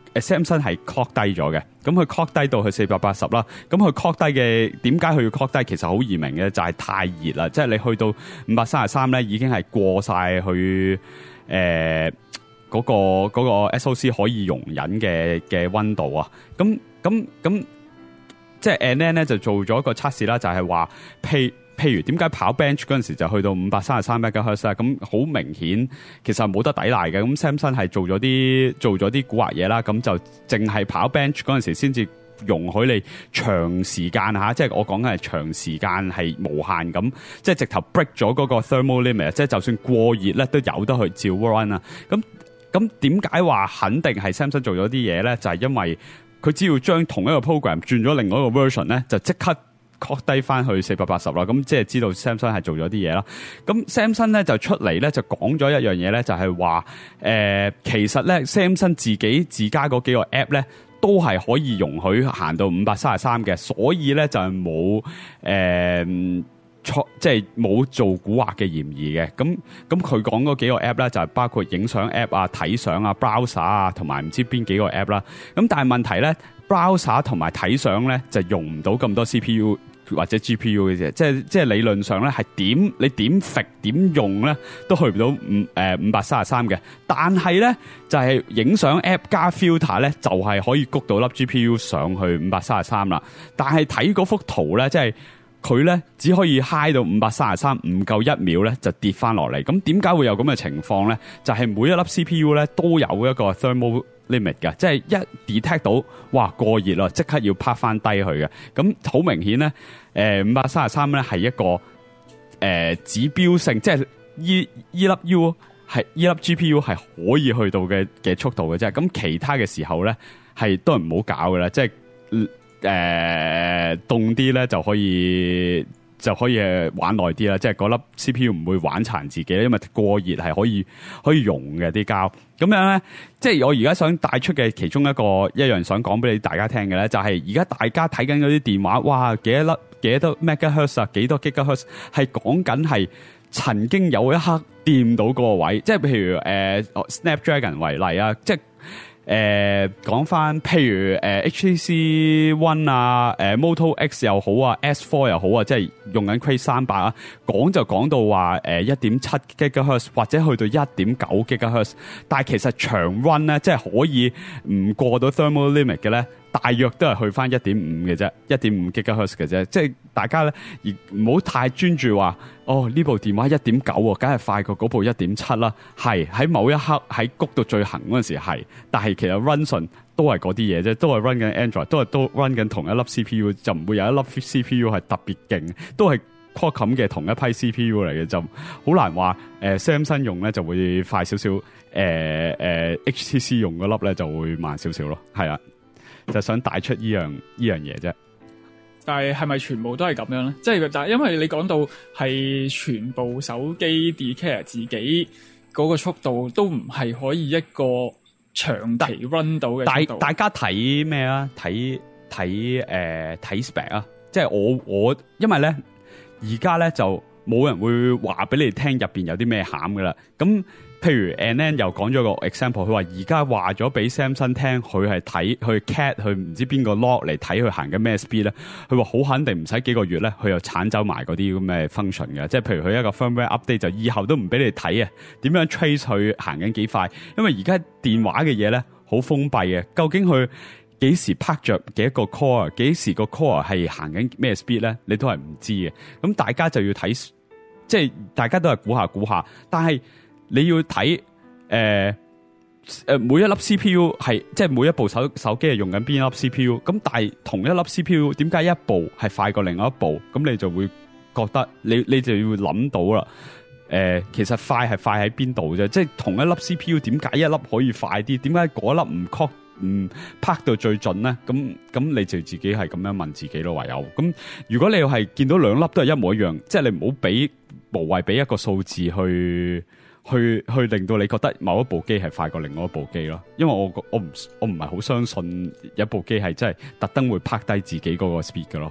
Samsung 係 clock 低咗嘅，咁佢 clock 低到去四百八十啦。咁佢 clock 低嘅點解佢要 clock 低？其實好易明嘅，就係、是、太熱啦。即係你去到五百三十三咧，已經係過晒去誒嗰個嗰、那個 S O C 可以容忍嘅嘅溫度啊。咁咁咁，即係 N N 咧就做咗一個測試啦，就係話譬譬如點解跑 bench 嗰陣時就去到五百三十三 megahertz 啦，咁好明顯其實冇得抵賴嘅。咁 Samsung 係做咗啲做咗啲蠱惑嘢啦，咁就淨係跑 bench 嗰陣時先至容許你長時間嚇，即係我講緊係長時間係無限咁，即係直頭 break 咗嗰個 thermal limit，即係就算過熱咧都有得去照 run 啊。咁咁點解話肯定係 Samsung 做咗啲嘢咧？就係因為佢只要將同一個 program 轉咗另外一個 version 咧，就即刻 cut 低翻去四百八十啦。咁即係知道 Samsung 係做咗啲嘢啦。咁 Samsung 咧就出嚟咧就講咗一樣嘢咧，就係話誒其實咧 Samsung 自己自家嗰幾個 app 咧都係可以容許行到五百三十三嘅，所以咧就係冇誒錯，即係冇做蠱惑嘅嫌疑嘅。咁咁佢講嗰幾個 app 咧就係包括影相 app 啊、睇相啊、browser 啊，同埋唔知邊幾個 app 啦。咁但係問題咧 browser 同埋睇相咧就用唔到咁多 C P U 或者 G P U 嘅啫，即係即係理論上咧係點你點揈點用咧都去唔到五誒五百三十三嘅。但係咧就係影相 app 加 filter 咧就係、是、可以谷到粒 G P U 上去五百三十三啦。但係睇嗰幅圖咧，即係佢咧只可以 high 到五百三十三，唔夠一秒咧就跌翻落嚟。咁點解會有咁嘅情況咧？就係、是、每一粒 C P U 咧都有一個 thermal limit 嘅，即係一 detect 到哇過熱啦，即刻要拍翻低佢嘅。咁好明顯咧，誒五百三十三咧係一個誒、呃、指標性，即係依依粒 U 係依粒 G P U 係可以去到嘅嘅速度嘅啫。咁其他嘅時候咧係都係唔好搞嘅啦，即係誒凍啲咧就可以就可以玩耐啲啦。即係嗰粒 C P U 唔會玩殘自己，因為過熱係可以可以溶嘅啲膠。咁樣咧，即係我而家想帶出嘅其中一個一樣想講俾你大家聽嘅咧，就係而家大家睇緊嗰啲電話，哇幾多粒幾多 megahertz 啊，幾多 gigahertz， 係講緊係曾經有一刻掂到嗰個位，即係譬如誒、呃、Snapdragon 為例啊，即係。誒講翻，譬如誒、呃、H T C One 啊，誒、呃、Moto X 又好啊 ，S Four 又好啊，即係用緊 Quake 三百啊，講就講到話誒一點七 gigahertz 或者去到一點九 gigahertz， 但係其實長 run 咧，即係可以唔過到 thermal limit 嘅咧，大約都係去翻一點五嘅啫，一點五 gigahertz 嘅啫，即係大家咧而唔好太專注話，哦呢部電話一點九喎，梗係快過嗰部一點七啦，係喺某一刻喺谷到最行嗰陣時係，但係其實 run 順都係嗰啲嘢啫，都係 run 緊 Android， 都係都 run 緊同一粒 C P U， 就唔會有一粒 C P U 係特別勁，都係 Qualcomm 嘅同一批 C P U 嚟嘅，就好難話誒、呃、Samsung 用咧就會快少少，誒、呃、誒、呃、H T C 用嗰粒咧就會慢少少咯，係啊。就想帶出依樣依樣嘢啫， 但係係咪全部都係咁樣咧？即係但係因為你講到係全部手機 declare 自己嗰個速度都唔係可以一個長期 run 到嘅速度。 大大家睇咩啊？睇睇誒睇 spec 啊！即係我我因為咧而家咧就冇人會話俾你聽入邊有啲咩餡噶啦。咁譬如 N N 又講咗個 example， 佢話而家話咗俾 Samsung 聽，佢係睇去 cat 去唔知邊個 log 嚟睇佢行緊咩 speed 咧。佢話好肯定唔使幾個月咧，佢又鏟走埋嗰啲咁嘅 function 嘅。即係譬如佢一個 firmware update 就以後都唔俾你睇啊，點樣 trace 佢行緊幾快？因為而家電話嘅嘢咧好封閉嘅，究竟佢幾時拍着幾一個 core， 幾時個 core 係行緊咩 speed 咧？你都係唔知嘅。咁大家就要睇，即係大家都係估下估下，但係你要睇誒誒每一粒 C P U 係即係每一部手手機係用緊邊一粒 C P U， 咁但係同一粒 C P U 點解一部係快過另外一部？咁你就會覺得你你就要諗到啦。誒、呃，其實快係快喺邊度啫？即係同一粒 C P U 點解一粒可以快啲？點解嗰粒唔 cut 唔拍到最盡咧？咁咁你就自己係咁樣問自己咯。唯有咁，如果你係見到兩粒都係一模一樣，即係你唔好俾無謂俾一個數字去。去去令到你覺得某一部機係快過另外一部機咯，因為我我唔我唔係好相信有一部機係真係特登會拍低自己嗰個 speed 嘅咯。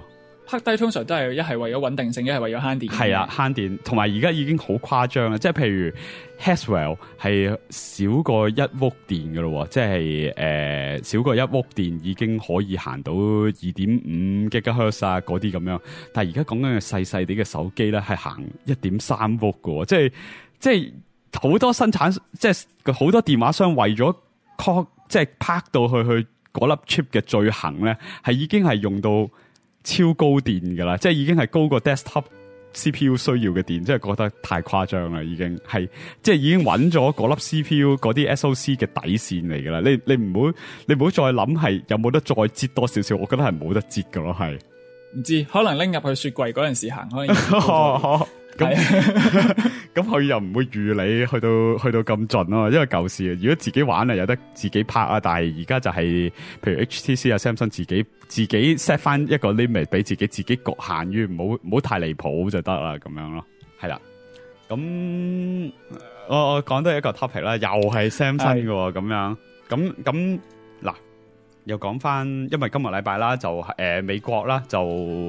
拍低通常都係一係為咗穩定性，一係為咗慳電。 係啊，慳電，同埋而家已經好誇張啦，即係譬如 Haswell 係少過一伏電㗎咯，即係誒、呃、少過一伏電已經可以行到二點五 gigahertz 啊嗰啲咁樣，但係而家講緊嘅細細啲嘅手機咧係行一點三伏㗎，即係即係好多生產，即係好多電話商為咗 call 即係拍到去去嗰粒 chip 嘅最行咧，係已經係用到超高電噶啦，即係已經係高過 desktop C P U 需要嘅電，即係覺得太誇張啦，已經係即係已經揾咗嗰粒 C P U 嗰啲 S O C 嘅底線嚟噶啦。你你唔好你唔好再諗係有冇得再折多少少，我覺得係冇得折噶咯，係唔知可能拎入去雪櫃嗰陣時行，可能咁咁佢又唔會預你去到去到咁盡咯，因為舊時如果自己玩啊有得自己拍啊，但係而家就係、是、譬如 H T C 啊 Samsung 自己自己 set 翻一個 limit 俾自己，自己局限於唔好唔好太離譜就得啦，咁樣咯，係啦。咁我我講多一個 topic 啦，又係 Samsung 嘅咁樣，咁咁嗱又講翻，因為今日禮拜啦就誒、呃、美國啦就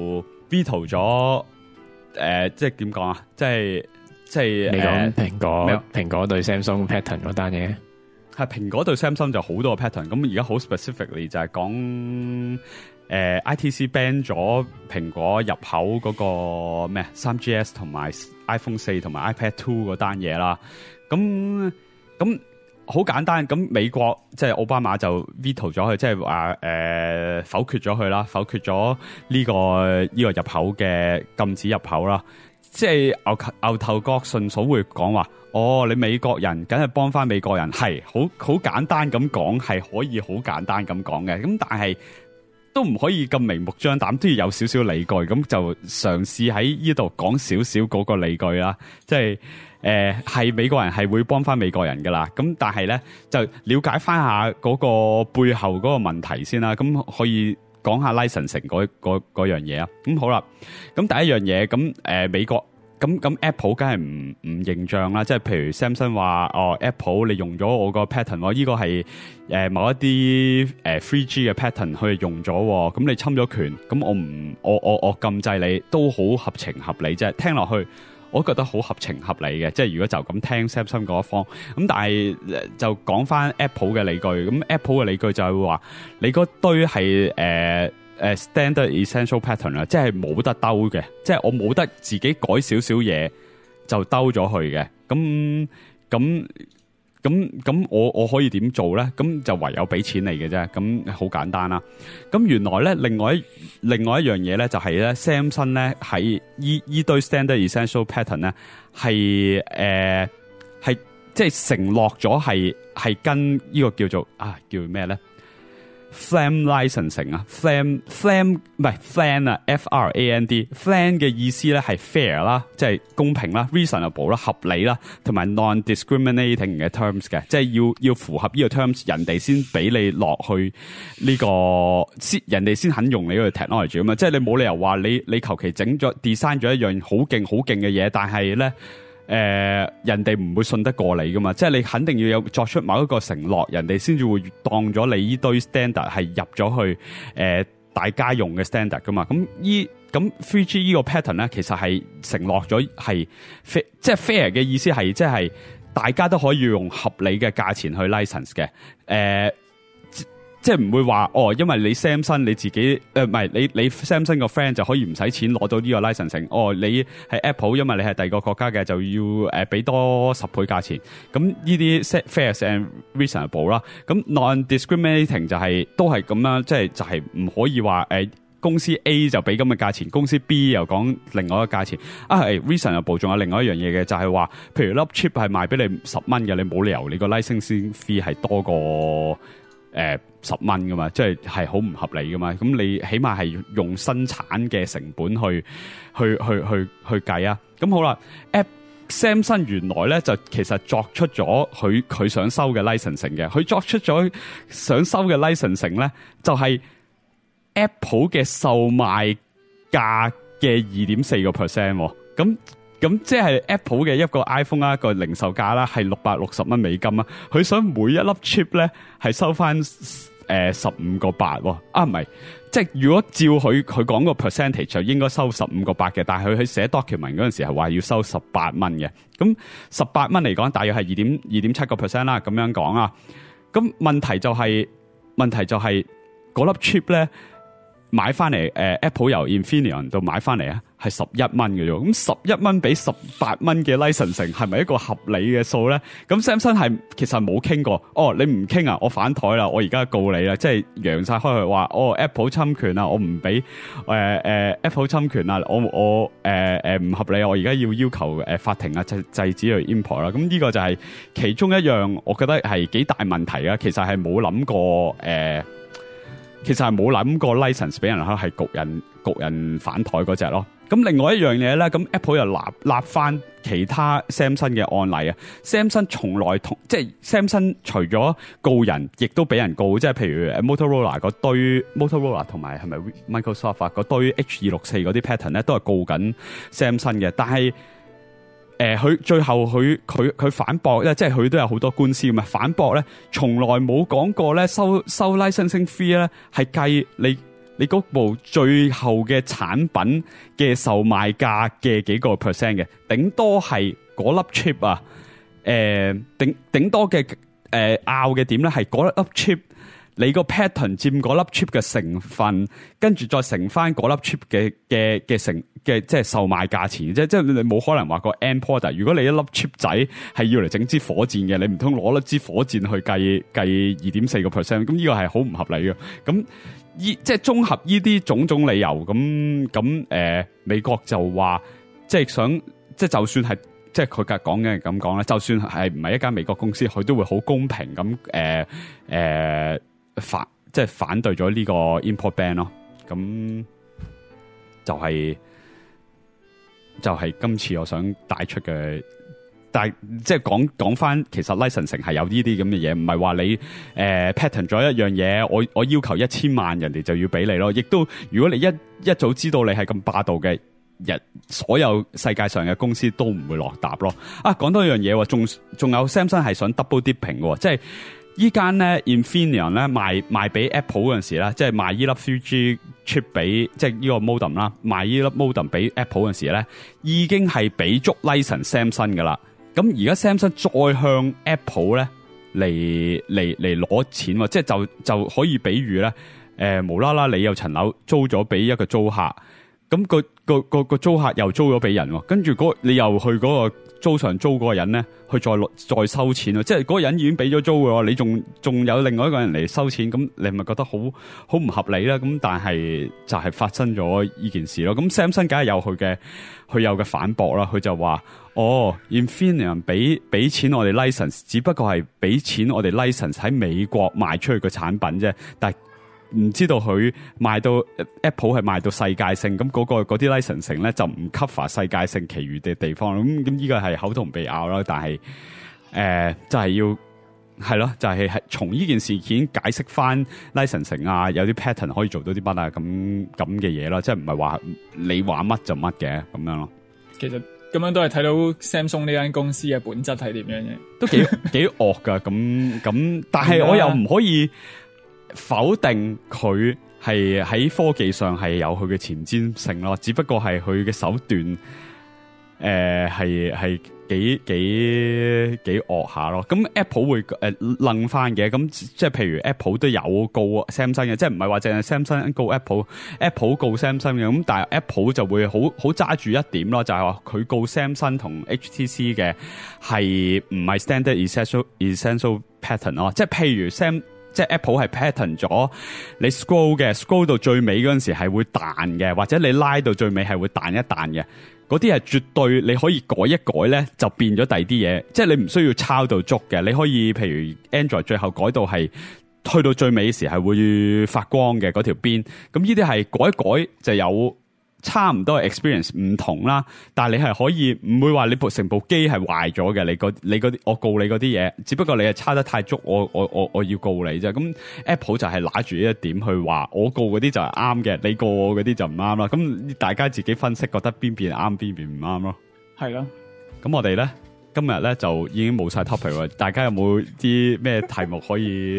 veto 咗。誒、呃，即係點講啊？即係即係你講蘋果，蘋、 呃、 果對 Samsung pattern 嗰單嘢， 係蘋果對 Samsung 就好多個 pattern。咁而家好 specifically 就係講誒 I T C ban 咗蘋果入口嗰個咩三 G S 同埋 iPhone 四同埋 iPad Two 嗰單嘢啦。咁咁。好簡單，咁美國即係奧巴馬就 veto 咗佢，即係話誒否決咗佢啦，否決咗呢、這個呢、這個入口嘅禁止入口啦。即係牛牛頭角順嫂會講話，哦，你美國人梗係幫翻美國人，係好好簡單咁講，係可以好簡單咁講嘅。咁但係都唔可以咁明目張膽，都要有少少理據。咁就嘗試喺呢度講少少嗰個理據啦，即係。誒、呃，係美國人係會幫翻美國人噶啦，咁但係咧就了解翻下嗰個背後嗰個問題先啦，咁可以講下 licensing 嗰嗰嗰樣嘢啊。咁好啦，咁第一樣嘢，咁誒、呃、美國咁咁 Apple 梗係唔唔認賬啦，即係譬如 Samsung 話哦 Apple 你用咗我個 pattern，我呢個係誒、呃、某一啲誒 three G 嘅 pattern 去用咗，咁你侵咗權，咁我唔我我我禁制你都好合情合理啫，聽落去。我覺得好合情合理嘅，即係如果就咁聽 Samsung 嗰一方，咁但係就講翻 Apple 嘅理據，咁 Apple 嘅理據就係會話你嗰堆係誒誒 standard essential pattern 啦，即係冇得兜嘅，即係我冇得自己改少少嘢就兜咗去嘅，咁咁。咁咁我我可以點做咧？咁就唯有俾錢你嘅啫。咁好簡單啦。咁原來咧，另外一另外一樣嘢咧，就係咧 Samsung 咧喺依依堆 standard essential pattern 咧，係誒係即係承諾咗係係跟呢個叫做啊叫咩咧？F L A M licensing 啊 ，F L A M F L A M 唔係 F L A M 啊 ，F R A N D，F L A M 嘅意思咧係 fair 啦，即係公平啦 ，reasonable 啦，合理啦，同埋 non-discriminating 嘅 terms 嘅，即係要要符合呢個 terms，人哋先俾你落去呢、這個先，人哋先肯用你個 technology 啊嘛，即係你冇理由話你你求其整咗 design 咗一樣好勁好勁嘅嘢，但係咧。誒、呃，人哋唔會信得過你噶嘛，即係你肯定要有作出某一個承諾，人哋先至會當咗你呢堆 standard 係入咗去誒、呃、大家用嘅 standard 噶嘛。咁依咁 three G 呢個 pattern 咧，其實係承諾咗係 fair，即係 fair 嘅意思係即係大家都可以用合理嘅價錢去 license 嘅，誒、呃。即係唔會話哦，因為你 Samsung 你自己誒唔係你你 Samsung 個 friend 就可以唔使錢攞到呢個 licensing。哦，你係 Apple，因為你係第二個國家嘅，就要誒俾、呃、多十倍價錢。咁呢啲 set fair and reasonable 啦。咁 non-discriminating 就係、是、都係咁樣，即係就係、是、唔可以話誒、呃、公司 A 就俾咁嘅價錢，公司 B 又講另外一個價錢。啊係 reasonable，仲有另外一樣嘢嘅，就係、是、話，譬如粒 chip 係賣俾你十蚊嘅，你冇理由你個 licensing fee 係多過。誒、呃，十蚊噶嘛，即係係好唔合理噶嘛。咁你起碼係用生產嘅成本去去去去去計啊。咁好啦 ，App Samsung 原來咧就其實作出咗佢佢想收嘅 licensing 嘅，佢作出咗想收嘅 licensing 咧，就係、是、Apple 嘅售賣價嘅二點四個 percent。咁咁即係 Apple 嘅一個 iPhone 啦，一個零售價啦，係六百六十蚊美金啊！佢想每一粒 chip 咧係收翻誒十五個八喎，啊唔係，即係如果照佢佢講個 percentage 就應該收十五個八嘅，但係佢去寫 document 嗰陣時係話要收十八蚊嘅，咁十八蚊嚟講大約係二點二點七個 percent 啦，咁樣講啊，咁問題就係、是、問題就係嗰粒 chip 咧買翻嚟，誒、呃、Apple 由 Infineon 度買翻嚟啊，係十一蚊嘅啫，咁十一蚊比十八蚊嘅 licensing 係咪一個合理嘅數咧？咁 Samsung 係其實冇傾過，哦你唔傾啊，我反台啦，我而家告你啦，即係揚晒開去話，哦 Apple 侵權啊，我唔俾誒誒 Apple 侵權啊，我我誒誒唔合理，我而家要要求誒法庭啊制制止去 import 啦，咁呢個就係其中一樣，我覺得係幾大問題啊，其實係冇諗過誒。呃其實係冇諗過 license 俾人係焗人焗人反台嗰隻咯。咁另外一樣嘢咧，咁 Apple 又立立翻其他 Samsung 嘅案例啊。Samsung 從來同即係 Samsung 除咗告人，亦都俾人告，即係譬如 Motorola 嗰堆 Motorola 同埋係咪 Microsoft 嗰堆 H 二六四嗰啲 pattern 咧，都係告緊 Samsung 嘅。但係誒，佢、呃、最後佢佢佢反駁咧，即係佢都有好多官司咁啊。反駁咧，從來冇講過咧收收 licensing fee 咧，係計你你嗰部最後嘅產品嘅售賣價嘅幾個 percent 嘅，頂多係嗰粒 chip 啊，誒、呃，頂頂多嘅誒拗嘅點咧係嗰粒 chip。你個 pattern 佔嗰粒 chip 嘅成分，跟住再乘翻嗰粒 chip 嘅嘅嘅成嘅即係售賣價錢，即係即係你冇可能話個 end product。如果你一粒 chip 仔係要嚟整支火箭嘅，你唔通攞一支火箭去計計二點四個 percent？ 咁呢個係好唔合理嘅。咁依即係綜合呢啲種種理由，咁咁誒美國就話即係想即係就算係即係佢嘅講嘅咁講咧，就算係唔係一間美國公司，佢都會好公平咁誒誒。呃呃反即係反對咗呢個 import ban 咯，咁就係、是、就係、是、今次我想帶出嘅，但係即係講講翻，其實 licensing 係有呢啲咁嘅嘢，唔係話你誒、呃、pattern 咗一樣嘢，我我要求一千萬，人哋就要俾你咯。亦都如果你一一早知道你係咁霸道嘅，日所有世界上嘅公司都唔會落搭咯。啊，講多一樣嘢，仲仲有 Samsung 係想 double dipping 嘅，即係。依間咧 Infineon 咧賣賣俾 Apple 嗰陣時咧，即係賣依粒 three G chip 俾即係呢個 modem 啦，賣依粒 modem 俾 Apple 嗰陣時咧，已經係俾足 license Samsung 噶啦。咁而家 Samsung 再向 Apple 咧嚟嚟嚟攞錢喎，即係就就可以比喻咧，誒、呃、無啦啦你有層樓租咗俾一個租客，咁、那個個個個租客又租咗俾人，跟住嗰你又去嗰個租上租嗰個人咧，去再再收錢咯，即係嗰個人已經俾咗租嘅，你仲仲有另外一個人嚟收錢，咁你係咪覺得好好唔合理啦？咁但係就係發生咗呢件事咯。咁 Samsung 梗係有佢嘅佢有嘅反駁啦，佢就話：哦 ，Infineon 俾俾錢我哋 license，只不過係俾錢我哋 license 喺美國賣出去嘅產品啫，但係。唔知道佢賣到 Apple 係賣到世界性，咁嗰、嗰個嗰啲 licensing 咧就唔 cover 世界性其餘嘅地方，咁咁呢個係口同鼻拗啦。但係誒、呃、就係、係、要係咯，就係係從呢件事件解釋翻 licensing 啊，有啲 pattern 可以做到啲乜啊，咁咁嘅嘢咯，即係唔係話你話乜就乜嘅咁樣咯。 其實咁樣都係睇到 Samsung 呢間公司嘅本質係點樣嘅， 都幾幾惡噶。咁咁，但係我又唔可以。否定佢係喺科技上係有佢嘅前瞻性咯，只不過係佢嘅手段，誒係係幾幾幾惡下咯。咁 Apple 會誒楞翻嘅，咁即係譬如 Apple 都有告 Samsung 嘅，即係唔係話淨係 Samsung 告 Apple，Apple 告 Samsung 嘅。咁但係 Apple 就會好好揸住一點咯，就係話佢告 Samsung 同 H T C 嘅係唔係 standard essential essential pattern 咯，即係譬如 Sam。即係 Apple 係 pattern 咗，你 scroll 嘅 scroll 到最尾嗰陣時係會彈嘅，或者你拉到最尾係會彈一彈嘅，嗰啲係絕對你可以改一改咧，就變咗第二啲嘢。即係你唔需要抄到足嘅，你可以譬如 Android 最後改到係去到最尾時係會發光嘅嗰條邊，咁呢啲係改一改就有。差唔多 experience 唔同啦，但係你係可以唔會話你部成部機係壞咗嘅，你個你嗰啲我告你嗰啲嘢，只不過你係差得太足，我我我我要告你啫。咁 Apple 就係拿住呢一點去話，我告嗰啲就係啱嘅，你告我嗰啲就唔啱啦。咁大家自己分析，覺得邊邊啱，邊邊唔啱咯。係咯。咁我哋咧今日咧就已經冇晒 topic 喎，大家有冇啲咩題目可以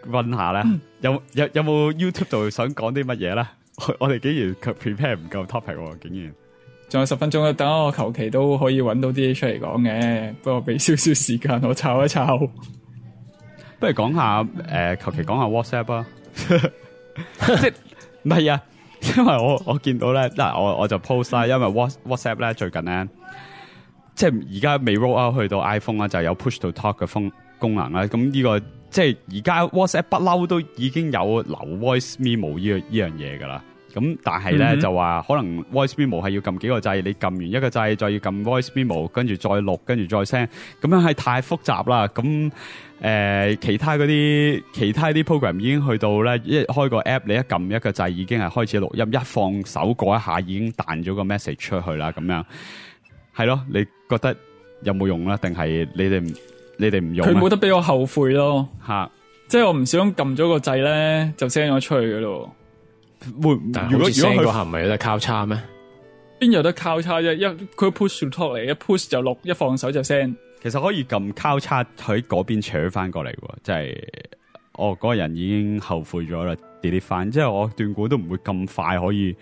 溫下咧，有有有冇 YouTube 度想講啲乜嘢咧？我我哋竟然 prepare 唔夠 topic，竟然仲有十分鐘啊！等我求其都可以揾到啲嘢出嚟講嘅，不過俾少少時間我抄一抄。 不如講下誒，求其講下 WhatsApp 啊，即係唔係啊？因為我我見到咧，嗱我我就 post 啦，因為 WhatsApp 咧最近咧，即係而家未 roll out 去到 iPhone 啦，就有 push to talk 嘅功功能啦。咁呢個即係而家 WhatsApp 不嬲都已經有留 voice memo 呢個呢樣嘢噶啦。咁但係咧、嗯、就話可能 voice memo 係要撳幾個掣，你撳完一個掣，再要撳 voice memo， 跟住再錄，跟住再 send，咁樣係太複雜啦。咁誒、呃，其他嗰啲其他啲 program 已經去到咧，一開個 app， 你一撳一個掣已經係開始錄音，一放手嗰一下已經彈咗個 message 出去啦。咁樣係咯，你覺得有冇用咧？定係你哋你哋唔用？佢冇得俾我後悔咯， 吓， 即係我唔小心撳咗個掣咧，就 send 咗出去噶咯。 會如果 send 嗰下唔係有得交叉咩？ 邊有得交叉啫？一佢 push to talk 嚟，一 push 就錄，一放手就 send。 其實可以撳交叉喺嗰邊扯翻過嚟，即係哦嗰個人已經後悔咗啦 delete 翻，即係我斷估都唔會咁快可以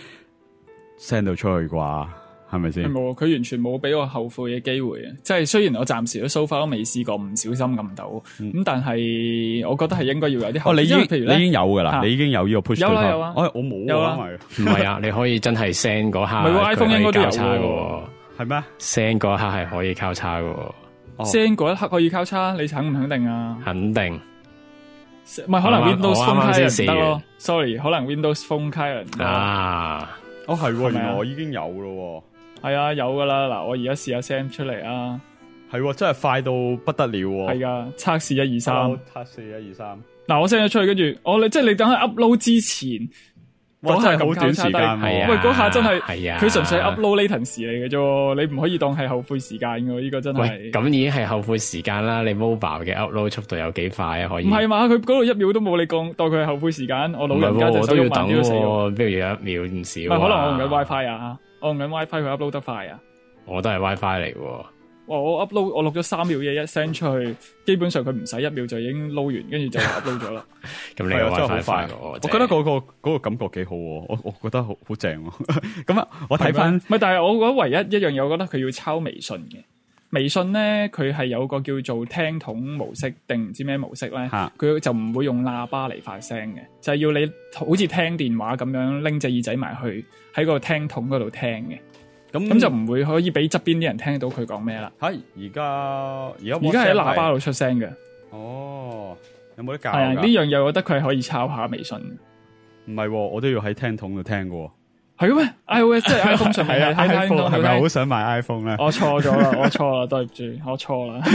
send 到出去啩。係咪先？冇，佢完全冇俾我後悔嘅機會啊！即係雖然我暫時都 so far 都未試過唔小心撳到，咁、嗯、但係我覺得係應該要有啲。哦，你已經譬如你已經有噶啦，你已經有呢個 push。有啦有啊，我我冇啊，唔係啊，你可以真係 send 嗰下，唔係 iPhone 應該都有嘅，係咩 ？send 嗰一刻係可以交叉嘅 ，send 嗰一刻可以交叉，你肯唔肯定啊？肯定。唔係可能 Windows Phone 開唔得咯 ，sorry， 可能 Windows Phone 開唔得啊。哦係，原來我已經有咯。係啊，有噶啦，嗱，我而家試下 send 出嚟啊，係真係快到不得了，係噶，測試一二三，測試一二三，嗱，我 send 咗出去，跟住我你即係你等佢 upload 之前，嗰下好短時間，係啊，喂，嗰下真係，係啊，佢純粹 upload latency 嚟嘅啫，你唔可以當係後悔時間嘅，呢個真係，咁已經係後悔時間啦，你 mobile 嘅 upload 速度有幾快啊？可以，唔係嘛，佢嗰度一秒都冇，你講當佢係後悔時間，我老人家就手喐慢啲都死，不如有一秒唔少，唔係可能我用緊 WiFi 啊。我用緊 WiFi 佢 upload 得快啊！我都係 WiFi 嚟嘅。哇！我 upload 我錄咗三秒嘢一 send 出去，基本上佢唔使一秒就已經撈完，跟住就 upload 咗啦。咁你個 WiFi 快我，我覺得嗰、嗰個嗰、嗰個感覺幾好，我我覺得好好正。咁啊，我睇翻，唔係，但係我覺得唯一一樣嘢，我覺得佢要抄微信嘅。微信咧，佢係有個叫做聽筒模式定唔知咩模式咧，佢就唔會用喇叭嚟發聲嘅，就係、是、要你好似聽電話咁樣拎隻耳仔埋去喺個聽筒嗰度聽嘅，咁咁就唔會可以俾側邊啲人聽到佢講咩啦。係而家而家而家喺喇叭度出聲嘅。哦，有冇得教？係啊，呢樣嘢我覺得佢係可以抄下微信。唔係、啊，我都要喺聽筒度聽嘅。係咩 ？iOS 即係 iPhone 上面係 iPhone 係咪好想買 iPhone 咧？我錯咗啦，我錯啦，對唔住，我錯啦。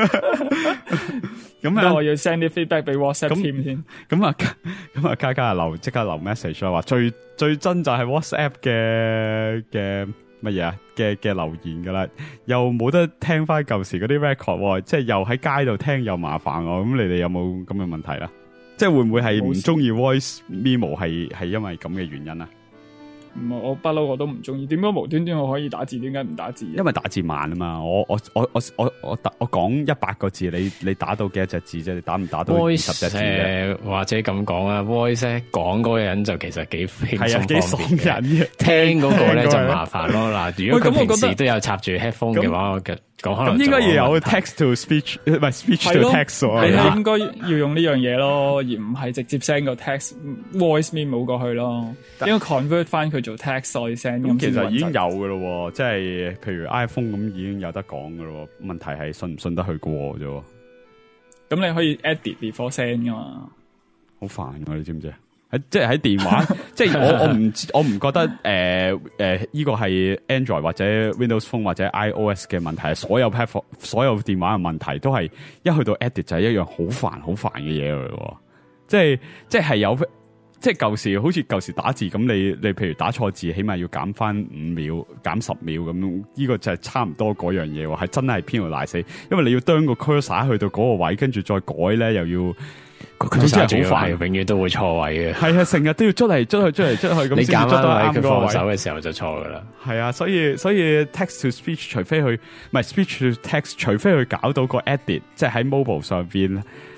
咁啊，我要 send 啲 feedback 俾 WhatsApp team 先。咁啊，咁啊，嘉嘉留即刻留 message 啦，話最最真就係 WhatsApp 嘅嘅乜嘢啊嘅嘅留言噶啦，又冇得聽翻舊時嗰啲 record， 即係又喺街度聽又麻煩我。咁你哋有冇咁嘅問題啦？即係會唔會係唔中意 voice memo 係係因為咁嘅原因啊？唔係，我不嬲我都唔中意。點解無端端我可以打字？點解唔打字？因為打字慢啊嘛。我我我我我我我講一百個字，你你打到幾多隻字啫？你打唔打到二十隻字咧？或者咁講啊 ，voice 講嗰個人就其實幾輕鬆方便嘅，聽嗰個咧就麻煩咯。嗱，如果佢平時都有插住 headphone 嘅話，我嘅講可能咁應該要有 text to speech， 唔係 speech to text 喎。你係應該要用呢樣嘢咯，而唔係直接 send 個 text voice memo 過去咯。應該 convert 翻佢做 text 再 send。咁其實已經有嘅咯，即係譬如 iPhone 咁已經有得講嘅咯。問題係信唔信得去過啫。咁你可以 edit before send 噶嘛？好煩㗎，你知唔知？喺即係喺電話，即係我我唔我唔覺得誒誒呢個係 Android 或者 Windows Phone 或者 iOS 嘅問題，所有 platform 所有電話嘅問題都係一去到 edit 就係一樣好煩好煩嘅嘢嚟，即係即係有即係舊時好似舊時打字咁，你你譬如打錯字，起碼要減翻五秒減十秒咁，呢、這個就係差唔多嗰樣嘢，係真係偏到賴死，因為你要將個 cursor 去到嗰個位，跟住再改咧又要。佢真係好快，永遠都會錯位嘅。係啊，成日都要捽嚟捽去，捽嚟捽去咁。你揀翻位，佢放手嘅時候就錯噶啦。係啊，所以所以 text to speech 除非佢唔係 speech to text，除非佢搞到個 edit，即係喺 mobile 上邊誒、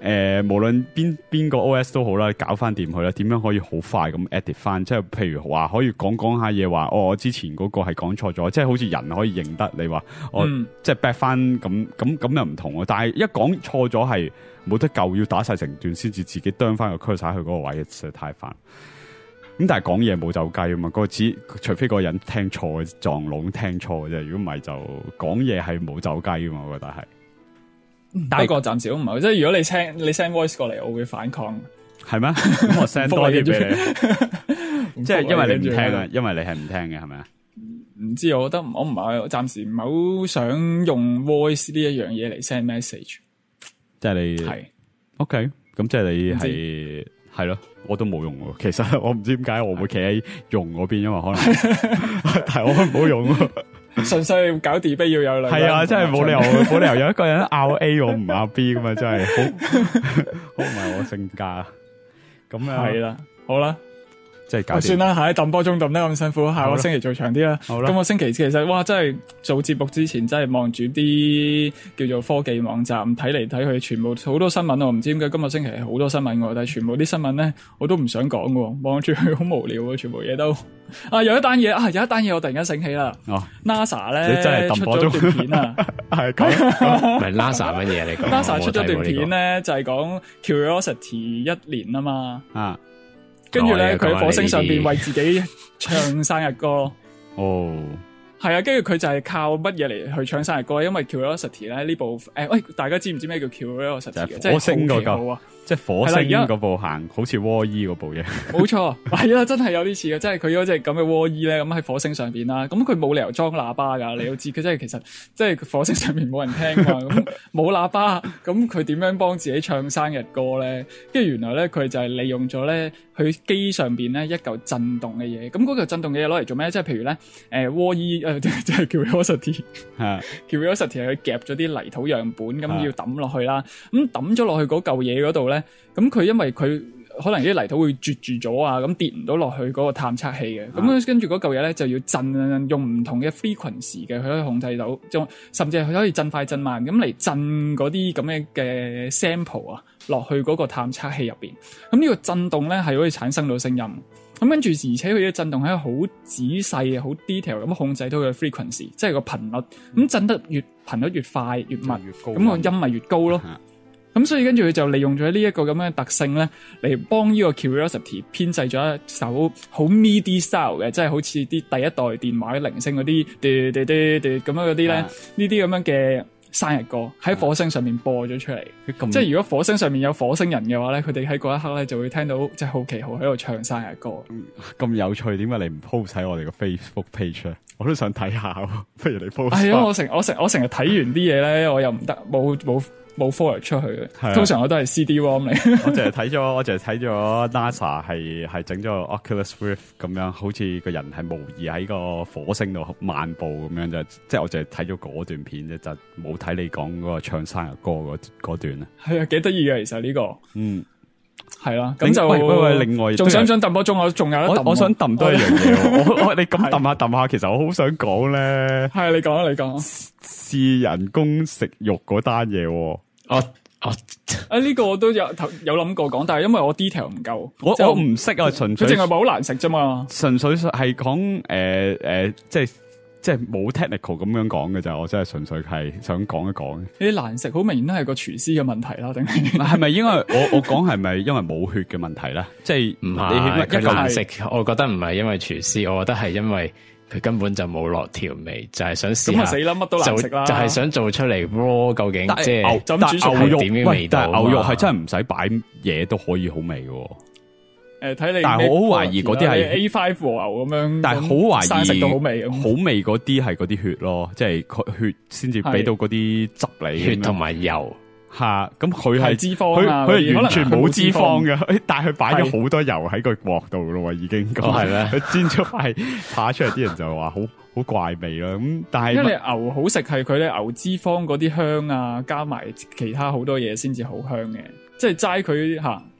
誒，無論邊邊個 O S 都好啦，搞翻掂佢啦，點樣可以好快咁 edit 翻？即係譬如話可以講講下嘢，話哦，我之前嗰個係講錯咗，即係好似人可以認得你話，我、嗯、即係 back 翻咁咁咁又唔同喎。但係一講錯咗係冇得救，要打晒成段先至自己啄翻個 cursor 去嗰個位，實在太煩。咁但係講嘢冇走雞啊嘛，個只除非個人聽錯撞聾聽錯嘅啫，如果唔係就講嘢係冇走雞噶嘛，我覺得係。 不過暫時都唔係，即係如果你 send 你 send voice 過嚟，我會反抗。 係咩？咁我 send 多啲俾你，即係因為你唔聽啊，因為你係唔聽嘅，係咪啊？ 唔知，我覺得我唔係暫時唔係好想用 voice 呢一樣嘢嚟 send message。即係你係 OK，咁即係你係係咯，我都冇用喎。其實我唔知點解我會企喺用嗰邊，因為可能，但係我唔好用。純粹搞 debate 要有兩係啊，真係冇理由冇理由有一個人拗 A 我唔拗 B 噶嘛，真係好好唔係我性格咁啊。係啦，好啦，即係搞算啦，喺揼波鐘揼得咁辛苦，下個星期做長啲啦。好啦，今個星期其實哇，真係做節目之前真係望住啲叫做科技網站睇嚟睇去，全部好多新聞。我唔知點解今個星期係好多新聞喎，但係全部啲新聞咧我都唔想講喎，望住佢好無聊喎，全部嘢都。啊，有一單嘢啊，有一單嘢我突然間醒起啦。哦 ，NASA 咧真係出咗段片啊，係講唔係 NASA 乜嘢嚟講 ？NASA 出咗段片咧，就係講 Curiosity 一年啊嘛。啊，跟住咧佢喺火星上邊為自己唱生日歌。哦，係啊，跟住佢就係靠乜嘢嚟去唱生日歌？因為 Curiosity 咧呢部誒，喂、欸，大家知唔知咩叫 Curiosity？即係火星嗰個。即係火星嗰部行，好似 Wall-E 嗰部嘢。冇錯，係啊，真係有啲似嘅，即係佢嗰隻咁嘅 Wall-E 咧，咁喺火星上邊啦。咁佢冇理由裝喇叭噶，你要知佢即係其實即係火星上面冇人聽嘛。咁冇喇叭，咁佢點樣幫自己唱生日歌咧？跟住原來咧，佢就係利用咗咧佢機上邊咧一嚿震動嘅嘢。咁嗰嚿震動嘅嘢攞嚟做咩？即係譬如咧，誒 Wall-E 誒即係 Curiosity，係 Curiosity 係佢夾咗啲泥土樣本，咁要抌落去啦。咁抌咗落去嗰嚿嘢嗰度咧。咁佢因為佢可能啲泥土會絕住咗啊，咁跌唔到落去嗰個探測器嘅，咁、啊、跟住嗰嚿嘢咧就要震，用唔同嘅 frequency 嘅，佢可以控制到，甚至係佢可以震快震慢，咁嚟震嗰啲咁嘅嘅 sample 啊，落去嗰個探測器入邊。咁呢個震動咧係可以產生到聲音，咁跟住而且佢嘅震動係好仔細嘅，好 detail 咁控制到佢嘅 frequency，即係個頻率。咁震得越頻率越快越密，咁個音咪越高咯。咁所以跟住佢就利用咗呢一個咁嘅特性咧，嚟幫呢個 Curiosity 編製咗一首好 MIDI style 嘅，即係好似啲第一代電話鈴聲嗰啲嘟嘟嘟嘟咁樣嗰啲咧，呢啲咁樣嘅生日歌喺火星上面播咗出嚟。即係如果火星上面有火星人嘅話咧，佢哋喺嗰一刻咧就會聽到即係好奇號喺度唱生日歌。咁有趣，點解你唔 post 喺我哋個 Facebook page 咧？我都想睇下，不如你 post。係啊，我成我成我成日睇完啲嘢咧，我又唔得，冇冇。冇 forward 出去嘅，通常我都係 C D ROM 嚟。我淨係睇咗，我淨係睇咗 NASA 係係整咗個 Oculus Rift 咁樣，好似個人係模擬喺個火星度漫步咁樣就，即係我淨係睇咗嗰段片啫，就冇睇你講嗰個唱生日歌嗰嗰段啊。係啊，幾得意嘅其實呢、這個，嗯，係啦，咁就喂喂喂，另外仲想唔想揼波鐘？我仲有得揼，我想揼多一樣嘢。我我你咁揼下揼下，其實我好想講咧。係你講啊，你講。試人工食肉嗰單嘢，我我啊呢個我都有有諗過講，但係因為我 detail 唔夠，我我唔識啊，純粹佢淨係咪好難食啫嘛？純粹係講誒誒，即係即係冇 technical 咁樣講嘅咋，我真係純粹係想講一講。呢啲難食好明顯都係個廚師嘅問題啦，定係係咪因為我我講係咪因為冇血嘅問題咧？即係唔係佢難食？我覺得唔係因為廚師，我覺得係因為。佢根本就冇落調味，就係、是、想試下。咁死啦，乜都難食啦。就係、是、想做出嚟 raw，究竟即係牛，但牛肉點嘅味道？但係牛肉係真係唔使擺嘢都可以好味嘅。誒、呃，睇你。但係我好懷疑嗰啲係 A 五 和牛咁樣。但係好懷疑到好味，好味嗰啲係嗰啲血咯，即係佢血先至俾到嗰啲汁嚟。血同埋油。吓，咁佢係脂肪，佢佢完全冇脂肪嘅，但係佢擺咗好多油喺個鑊度咯，已經咁係咧。佢煎出係拍出嚟，啲人就話好好怪味啦。咁但係因為牛好食係佢咧牛脂肪嗰啲香啊，加埋其他好多嘢先至好香嘅。即係齋佢吓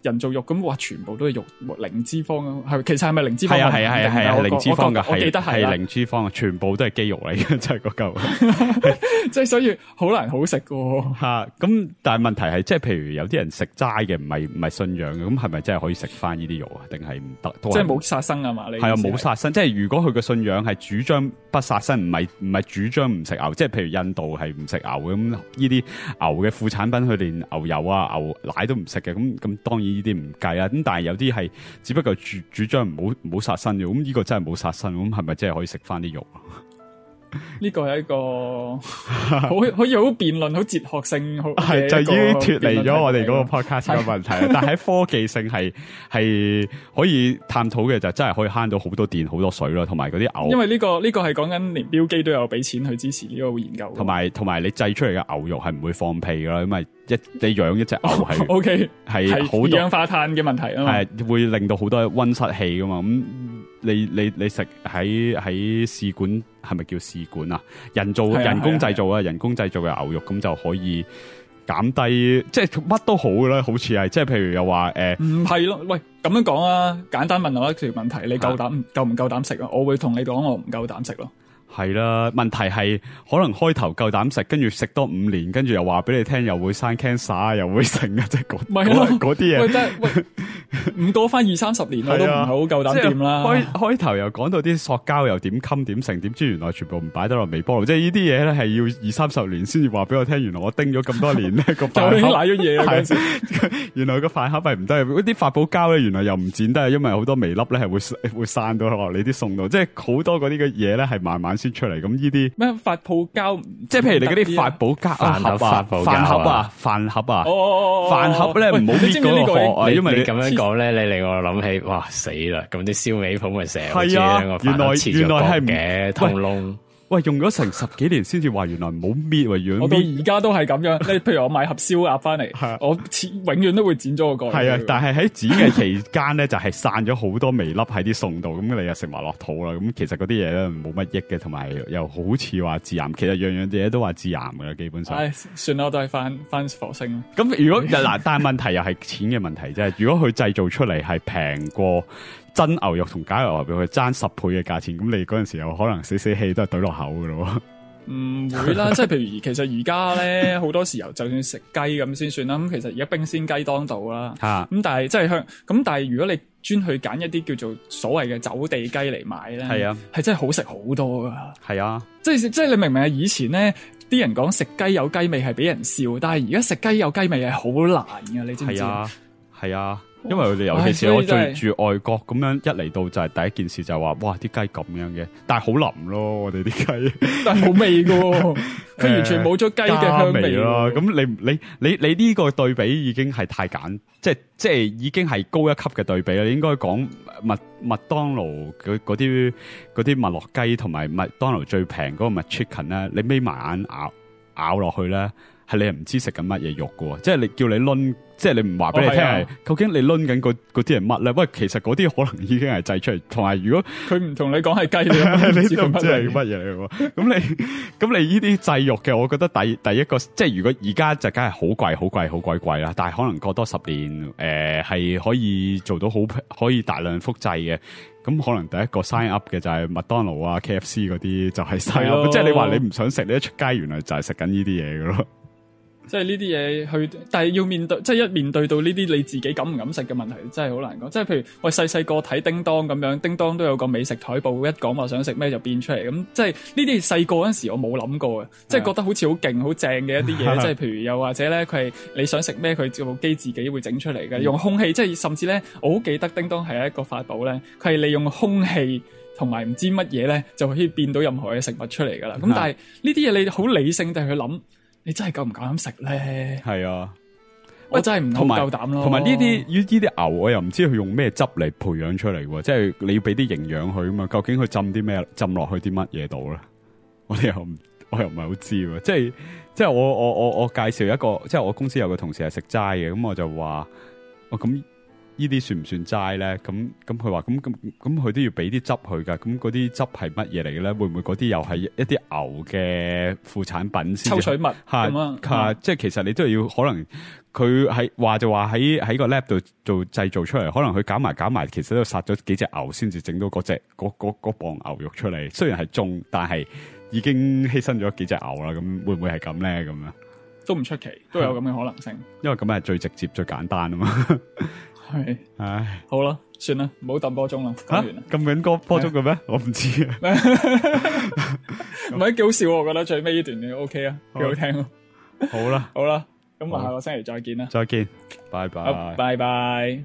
人造肉咁，哇，全部都係肉零脂肪啊，係其實係咪零脂肪？ 係啊係啊係啊係啊，零脂肪嘅， 我記得係係零脂肪，全部都係肌肉嚟嘅，真係嗰嚿。 即係所以好難好食嘅。 吓，咁但係問題係，即係譬如有啲人食齋嘅，唔係唔係信仰嘅，咁係咪真係可以食翻呢啲肉啊？定係唔得？ 即係冇殺生啊嘛？你係啊，冇殺生。即係如果佢嘅信仰係主張不殺生，唔係唔係主張唔食牛，即係譬如印度係唔食牛咁，呢啲牛嘅副產品佢連牛油啊、牛奶都唔食嘅，咁咁當然呢啲唔計啦。咁但係有啲係只不過主主張唔好唔好殺生嘅，咁呢個真係冇殺生，咁係咪真係可以食翻啲肉啊？ 呢個係一個好可以好辯論、好哲學性，好係就已經脫離咗我哋嗰個 podcast 嘅問題。但係喺科技性係係可以探討嘅，就真係可以慳到好多電、好多水咯，同埋嗰啲牛。 因為呢、這個呢、這個係講緊連標機都有俾錢去支持呢個研究。 同埋同埋你製出嚟嘅牛肉係唔會放屁噶啦，因為一你養一隻牛係 O K 係好多二氧化碳嘅問題啊嘛， 係會令到好多溫室氣噶嘛咁。嗯你你你食喺喺試管係咪叫試管啊？人造人工製造啊，人工製造嘅牛肉咁就可以減低，即係乜都好嘅啦。好似係即係譬如又話誒，唔係咯？喂，咁樣講啊，簡單問我一條問題，你夠膽夠唔夠膽食啊？我會同你講，我唔夠膽食咯。 係啦，問題係可能開頭夠膽食，跟住食多五年，跟住又話俾你聽，又會生 cancer，又會成啊！即係嗰嗰啲嘢。喂，真係喂，唔過翻二三十年我都唔係好夠膽掂啦。開開頭又講到啲塑膠又點襟點成，點知原來全部唔擺得落微波爐，即係呢啲嘢咧係要二三十年先至話俾我聽。原來我叮咗咁多年咧個飯盒，就已經瀨咗嘢啦。嗰陣時原來個飯盒係唔得，嗰啲發泡膠咧原來又唔剪得，因為好多微粒咧係會會散到落你啲餸度，即係好多嗰啲嘅嘢咧係慢慢先出嚟。咁呢啲咩發泡膠， 即係譬如你嗰啲發泡膠飯盒啊、 飯盒啊、飯盒啊， 哦， 飯盒咧唔好搣嗰個殼啊，因為你咁樣講咧，你令我諗起，哇死啦！咁啲燒味鋪咪成日係啊，原來原來係嘅通窿。 喂，用咗成十幾年先至話原來唔好搣喎，原來我到而家都係咁樣。你譬如我買盒燒鴨翻嚟，我永遠都會剪咗個蓋。 係啊，但係喺剪嘅期間咧，就係散咗好多微粒喺啲餸度，咁你又食埋落肚啦。咁其實嗰啲嘢咧冇乜益嘅，同埋又好似話致癌。其實樣樣嘢都話致癌㗎啦，基本上。唉， 算啦，我都係翻翻火星啦。 咁如果嗱，但係問題又係錢嘅問題啫。如果佢製造出嚟係平過真牛肉同假牛肉，佢爭十倍嘅價錢，咁你嗰陣時又可能死死氣都係懟落口噶咯。 唔會啦，即係譬如其實而家咧好多時候就算食雞咁先算啦。咁其實而家冰鮮雞當道啦，咁但係即係香咁，但係如果你專去揀一啲叫做所謂嘅走地雞嚟買咧，係啊，係真係好食好多噶。係啊，即係即係你明唔明啊？以前咧啲人講食雞有雞味係俾人笑，但係而家食雞有雞味係好難噶，你知唔知？係啊，係啊。因為佢哋尤其是我住住外國咁樣，一嚟到就係第一件事就係話，哇啲雞咁樣嘅，但係好腍咯，我哋啲雞，但係冇味噶，佢完全冇咗雞嘅香味咯。咁你你你你呢個對比已經係太簡，即係即係已經係高一級嘅對比啦。你應該講麥麥當勞嗰嗰啲嗰啲麥樂雞同埋麥當勞最平嗰個麥 chicken 咧，你眯埋眼咬咬落去咧。係你係唔知食緊乜嘢肉嘅，即係你叫你掄，即係你唔話俾你聽係，究竟你掄緊嗰嗰啲係乜咧？喂，其實嗰啲可能已經係製出嚟，同埋如果佢唔同你講係雞，你都唔知係乜嘢嚟嘅。咁你咁你呢啲製肉嘅，我覺得第第一個，即係如果而家就梗係好貴、好貴、好鬼貴啦。但係可能過多十年，誒、呃、係可以做到好可以大量複製嘅。咁可能第一個 sign up 嘅就係麥當勞啊、K F C 嗰啲就係 sign up，即係你話你唔想食，你一出街原來就係食緊呢啲嘢嘅咯。即係呢啲嘢去，但係要面對，即係一面對到呢啲你自己敢唔敢食嘅問題，真係好難講。即係譬如我細細個睇叮當咁樣，叮當都有個美食台報，一講話想食咩就變出嚟。咁即係呢啲細個嗰陣時我冇諗過嘅，即係覺得好似好勁、好正嘅一啲嘢。即係譬如又或者咧，佢係你想食咩，佢部機自己會整出嚟嘅，用空氣。即係甚至咧，我好記得叮當係一個法寶咧，佢係利用空氣同埋唔知乜嘢咧，就可以變到任何嘅食物出嚟噶啦。咁但係呢啲嘢你好理性地去諗。你真係夠唔夠膽食咧？係啊，我真係唔好夠膽咯。同埋呢啲呢啲牛，我又唔知佢用咩汁嚟培養出嚟喎。即係你要俾啲營養佢啊嘛。究竟佢浸啲咩？浸落去啲乜嘢度咧？我哋又唔，我又唔係好知喎。即係即係我我我我介紹一個，即係我公司有個同事係食齋嘅，咁我就話，哦咁呢啲算唔算齋咧？咁咁佢話咁咁咁佢都要俾啲汁佢㗎。咁嗰啲汁係乜嘢嚟嘅咧？會唔會嗰啲又係一啲牛嘅副產品先？ 抽水物係啊， 係即係其實你都係要可能佢係話就話喺喺個 lab 度做製造出嚟，可能佢搞埋搞埋，其實都殺咗幾隻牛先至整到嗰隻嗰嗰嗰磅牛肉出嚟。雖然係中，但係已經犧牲咗幾隻牛啦。咁會唔會係咁咧？咁樣都唔出奇，都有咁嘅可能性。 因為咁係最直接、最簡單啊嘛。 係， 唉， 好啦，算啦，唔好揼波鐘啦，講完啦。 咁緊個波鐘嘅咩？我唔知啊。 唔係幾好笑，我覺得最尾呢段嘢 OK 啊，幾好聽咯。 好啦， 好啦，咁我下個星期再見啦。 再見，拜拜， 好，拜拜。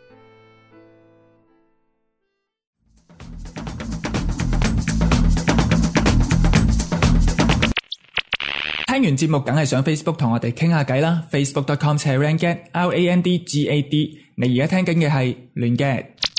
聽完節目梗係上 Facebook 同我哋傾下偈啦 ，facebook dot com slash rangad r a n d g a d。你而家聽緊嘅係亂 gad。